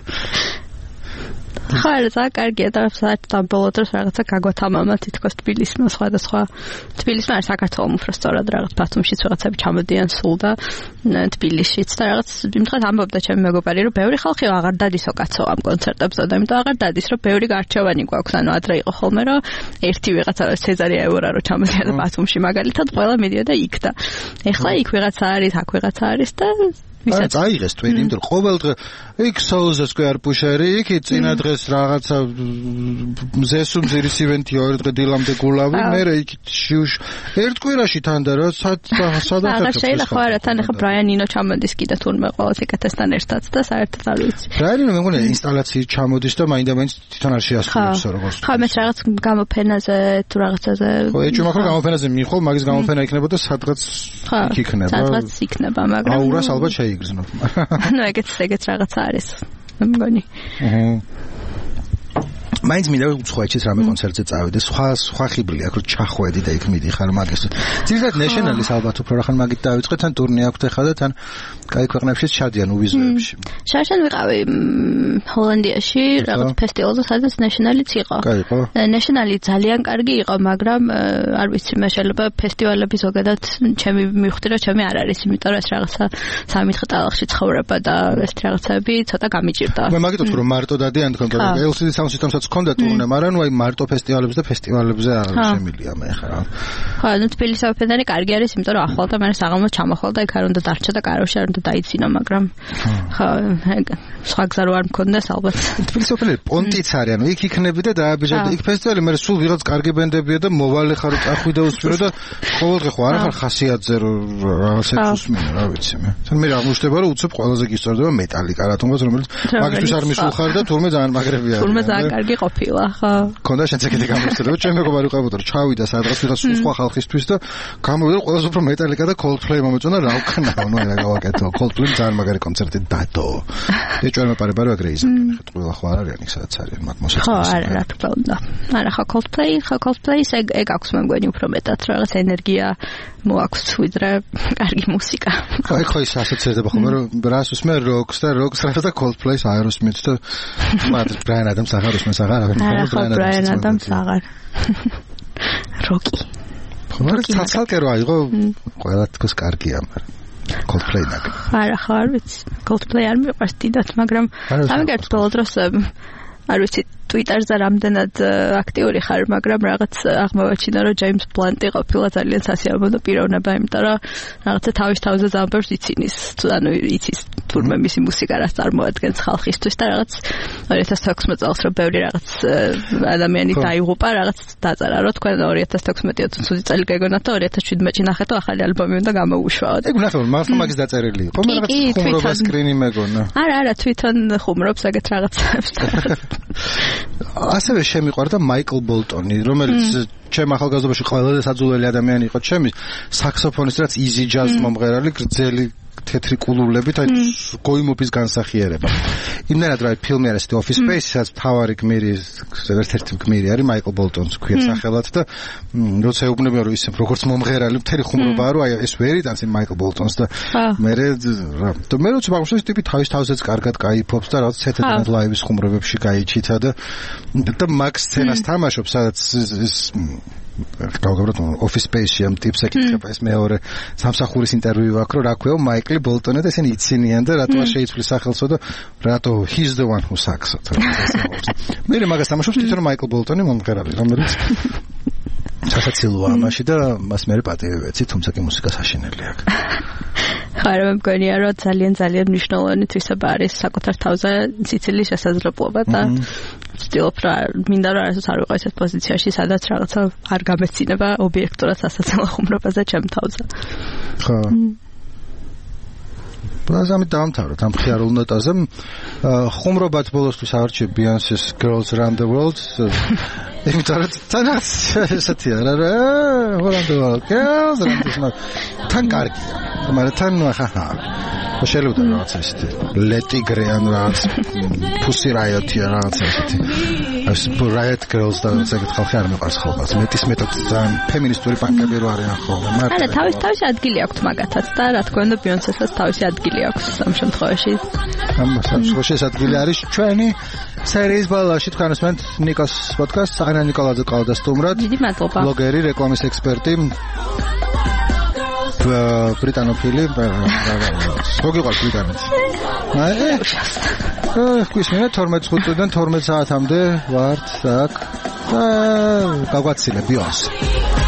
ხარ ზა კარგია და საერთოდ ბოლო დროს რაღაცა გაგვათამამა თითქოს თბილისმა სხვადასხვა თბილისმა არ საქართველოს უფრო სწორად რაღაც ბათუმშიც რაღაცები ჩამოდიან სულ და თბილისშიც და რაღაც იმ დღეს ამბობდა ჩემი მეგობარი რომ ბევრი ხალხი აღარ დადისო კაცო ამ კონცერტებზე და იმიტომ აღარ დადის რომ ბევრი გარჩევანი გვაქვს ანუ ადრე იყო ხოლმე რომ ერთი ვიღაცა სეზარია ევრა რო ჩამოდიოდა ბათუმში მაგალითად ყველა მიდიოდა იქ და ეხლა იქ ვიღაცა არის აქ ვიღაცა არის და
ვისაც აიღეს თვით იმიტომ რომ ყოველ დღე იქ სოულზე სკვეარ პუშერი იქ წინა დღეს რაღაცა მზესუმზირის ივენთი ორი დღე დილამდე გულავი მე იქ შიუშ ერთ კვირაში თან და რა სადახერხებს
ახლა შეიძლება ხო არა თან ახლა ბრაიან ინო ჩამოდის კიდე თურმე ყოველ სიკეთესთან ერთად და საერთოდ არ ვიცი
ბრაიანი მე მგონია ინსტალაციით ჩამოდის და მაინდა-მაინც თვითონ არ შეასრულებს როგორც
ხო მე რაღაც გამოფენაზე თუ რაღაცაზე
ხო ეჭვმა ხო გამოფენაზე მიხო მაგის გამოფენა იქნებოდა სადღაც იქნება
სადღაც იქნება მაგრამ
აურას ალბათ შეიგრძნო
ну ეგეც რაღაცა არის მე მგონი
მაინც მინდა უცხოეთშიც რამე კონცერტზე წავიდე სხვა ხიბლი აქ რო ჩახვედი და იქ მიდიხარ მაგას ძირითადად ნეშენალის ალბათ უფრო რახან მაგით დავიწყე თან ტურნე აქვთ ახლა და თან კაი ქვეყნებშიც ჩადიან უვიზოებში
შარშან ვიყავი ჰოლანდიაში რაღაც ფესტივალზე სადაც ნეშენალიც იყო ნეშენალი ძალიან კარგი იყო მაგრამ არ ვიცი მე შეიძლება ფესტივალები ზოგადად ჩემი მივხვდი რომ ჩემი არ არის იმიტომ რომ ეს რაღაცა 3 დღე ტალახში ცხოვრება და ეს რაღაცები ცოტა გამიჭირდა
მე მაგით ვთქვი რომ მარტო დადიან თქვენ და LCD Sound System-საც ქონდა ტურნე, მაგრამ ნუ აი მარტო ფესტივალებზე და ფესტივალებზე არ შემილია მე ხარ.
ხო, ნუ თბილისის ოპერა კარგი არის, იმიტომ რომ ახლა და მე საღამო ჩამახვალ და იქ არ უნდა დარჩა და კაროში არ უნდა დაიცინა, მაგრამ ხო, სხვა გზა რო არ მქონდეს ალბათ.
თბილისის ოპერა პონტიც არის, ანუ იქ იქნები და დააბეჭდი. იქ ფესტივალი მე სულ ვიღაც კარგი ბენდებია და მოვალე ხარ წახვი და უსვირო და ყოველდღე ხო არ ხარ ხასიათზე რაღაცა უსმინე, რა ვიცი მე. თან მე აღმოჩნდება რომ უცებ ყველაზე გისწორდება მეტალიკა რატომღაც რომელიც მაგისთვის არ მისულ ხარ და თურმე ძალიან მაგრებია.
თურმე ძალიან კარგი ყოფილა, ხო.
ქონდა შენც ეგეთი გამოსწორება, რომ ჩემ მეგობარი ყავდა რომ ჩავიდა სადღაც ვიღაც სხვა ხალხისთვის და გამოვიდა რომ ყველაზე უფრო მეტალიკა და Coldplay მომეწონა რა ვქნაო, ნუ რა გავაკეთო. Coldplay ძალიან მაგარი კონცერტი დადო. ეჭვმა პარება რო ეგრე იზამენ, ხეთ ყველა ხო არ არის იქ სადაც არის მაგ მოსაწყობი.
ხო, არა, რა თქმა უნდა. არა, ხო Coldplay-ს ეგ აქვს მე მგონი უფრო მეტად რაღაც ენერგია მოაქვს ვიდრე კარგი მუსიკა.
ხო ის ასოცირდება ხოლმე რომ რას უსმე როკს და Coldplay-ს Aerosmith და მაგრამ Bryan Adams აღარ უსმენს აღარ
Bryan Adams აღარ როკი
ცალკე რო აიღო ყველა თქოს კარგია მაგრამ Coldplay ნაკ
არა ხო არ ვიცი Coldplay არ მიყვარს დიდად მაგრამ ამიგერთ ბოლო დროს არ ვიცი Twitter-ზე რამდენად აქტიური ხარ, მაგრამ რაღაც აღმოვაჩინა, რომ James Blunt-ი ყოფილა ძალიან სასიამოვნო პიროვნება, იმიტომ რომ რაღაცა თავის თავზე ზამბებს იცინის, ანუ იცის თურმე მისი მუსიკა რაც წარმოადგენს ხალხისთვის და რაღაც 2016 წელს რო ბევრი რაღაც ადამიანი დაიღუპა რაღაც დაწერა რომ თქვენ 2016 წუთი წელი გეგონათ და 2017-ში ნახეთ რომ ახალი ალბომი უნდა გამოუშვაოთ.
ეგ ნახე მართლა მაგის დაწერილი იყო მაგრამ ხუმრობა სკრინი მეგონა.
არა თვითონ ხუმრობს ეგეთ რაღაცებს.
ასევე შემიყვარდა მაიკლ ბოლტონი რომელიც ჩემ ახალგაზრდობაში ყველაზე საძულელი ადამიანი იყო ჩემი საქსოფონისტი რაც easy jazz მომღერალი გრძელი თეთრი კულურლებით აი გოიმობის განსახიერება. იმდენად რა ფილმი არის The Office Space რაც თავარი გმირი ერთ-ერთი გმირი არის მაიკლ ბოლტონს ქვია სახელად და როცა ეუბნება რომ ისე როგორც მომღერალი მთელი ხუმრობაა რომ აი ეს ვერი დანსი მაიკლ ბოლტონს და მე როცა მაგას ტიპი თავის თავზეც კარგად кайფობს და რაღაც ცეთერად ლაივის ხუმრობებში გაიჩითა და მაგ სცენას თამაშობს სადაც ის გავგაბროთ Office Space-ში ამ ტიპს ეკითხება ეს მეორე სამსახურის ინტერვიუ აქვს რომ რა ქვია მაიკლი ბოლტონი და ესენი იცინიან და რატო შეიცვლის სახელსო და რატო he's the one who sucks. მე მაგას თამაშობს თვითონ მაიკლ ბოლტონი მომღერალი რომელიც სასაცილოა ამაში და მას მე პატივი ვეცი თუმცა კი მუსიკა საშინელი აქვს.
ხარ მე მგონია რომ ძალიან მნიშვნელოვანი თვისება არის საკუთარ თავზე სიცილის შესაძლებლობა და ვცდილობ რა მინდა რომ არასდროს არ ვიყო ესეთ პოზიციაში სადაც რაღაცა არ გამეცინება ობიექტურად სასაცილო ხუმრობაზე ჩემ თავზე.
ხო. პროზამით დავამთავროთ ამ ხიარულ ნოტაზე. ხუმრობაც ბოლოსთვის არჩევ Beyoncé's Girls Around the World. იმიტომ რომ თანაც ესეთია რა Around the World Girls Around the World თან კარგია. მაგრამ თან ხა შეიძლება რაღაც ესეთი Leti Grey ან რაღაც Pussy Riot-ია რაღაც ესეთი. ეს Riot Girls და ეგეთ ხალხი არ მეყარს ხოლმე. მეტად ძალიან ფემინისტური პანკები რო არიან ხოლმე.
არა თავისი ადგილი აქვს მაგათაც და რა თქმა უნდა Beyoncé-საც თავისი ადგილი აქვს ამ შემთხვევაში.
ამ შემთხვევაში ეს ადგილი არის ჩვენი სერიის ბოლოში თქვენ უსმენთ ნიკოს პოდკასტს ანა ნიკოლაძე ყავდა სტუმრად.
დიდი მადლობა.
ბლოგერი, რეკლამის ექსპერტი. ბრიტანოფილი მოგიყვარს ბრიტანეთი. გვისმენთ 12-დან 12 საათამდე ვართ აქ და გაგვაცილე Beyoncé.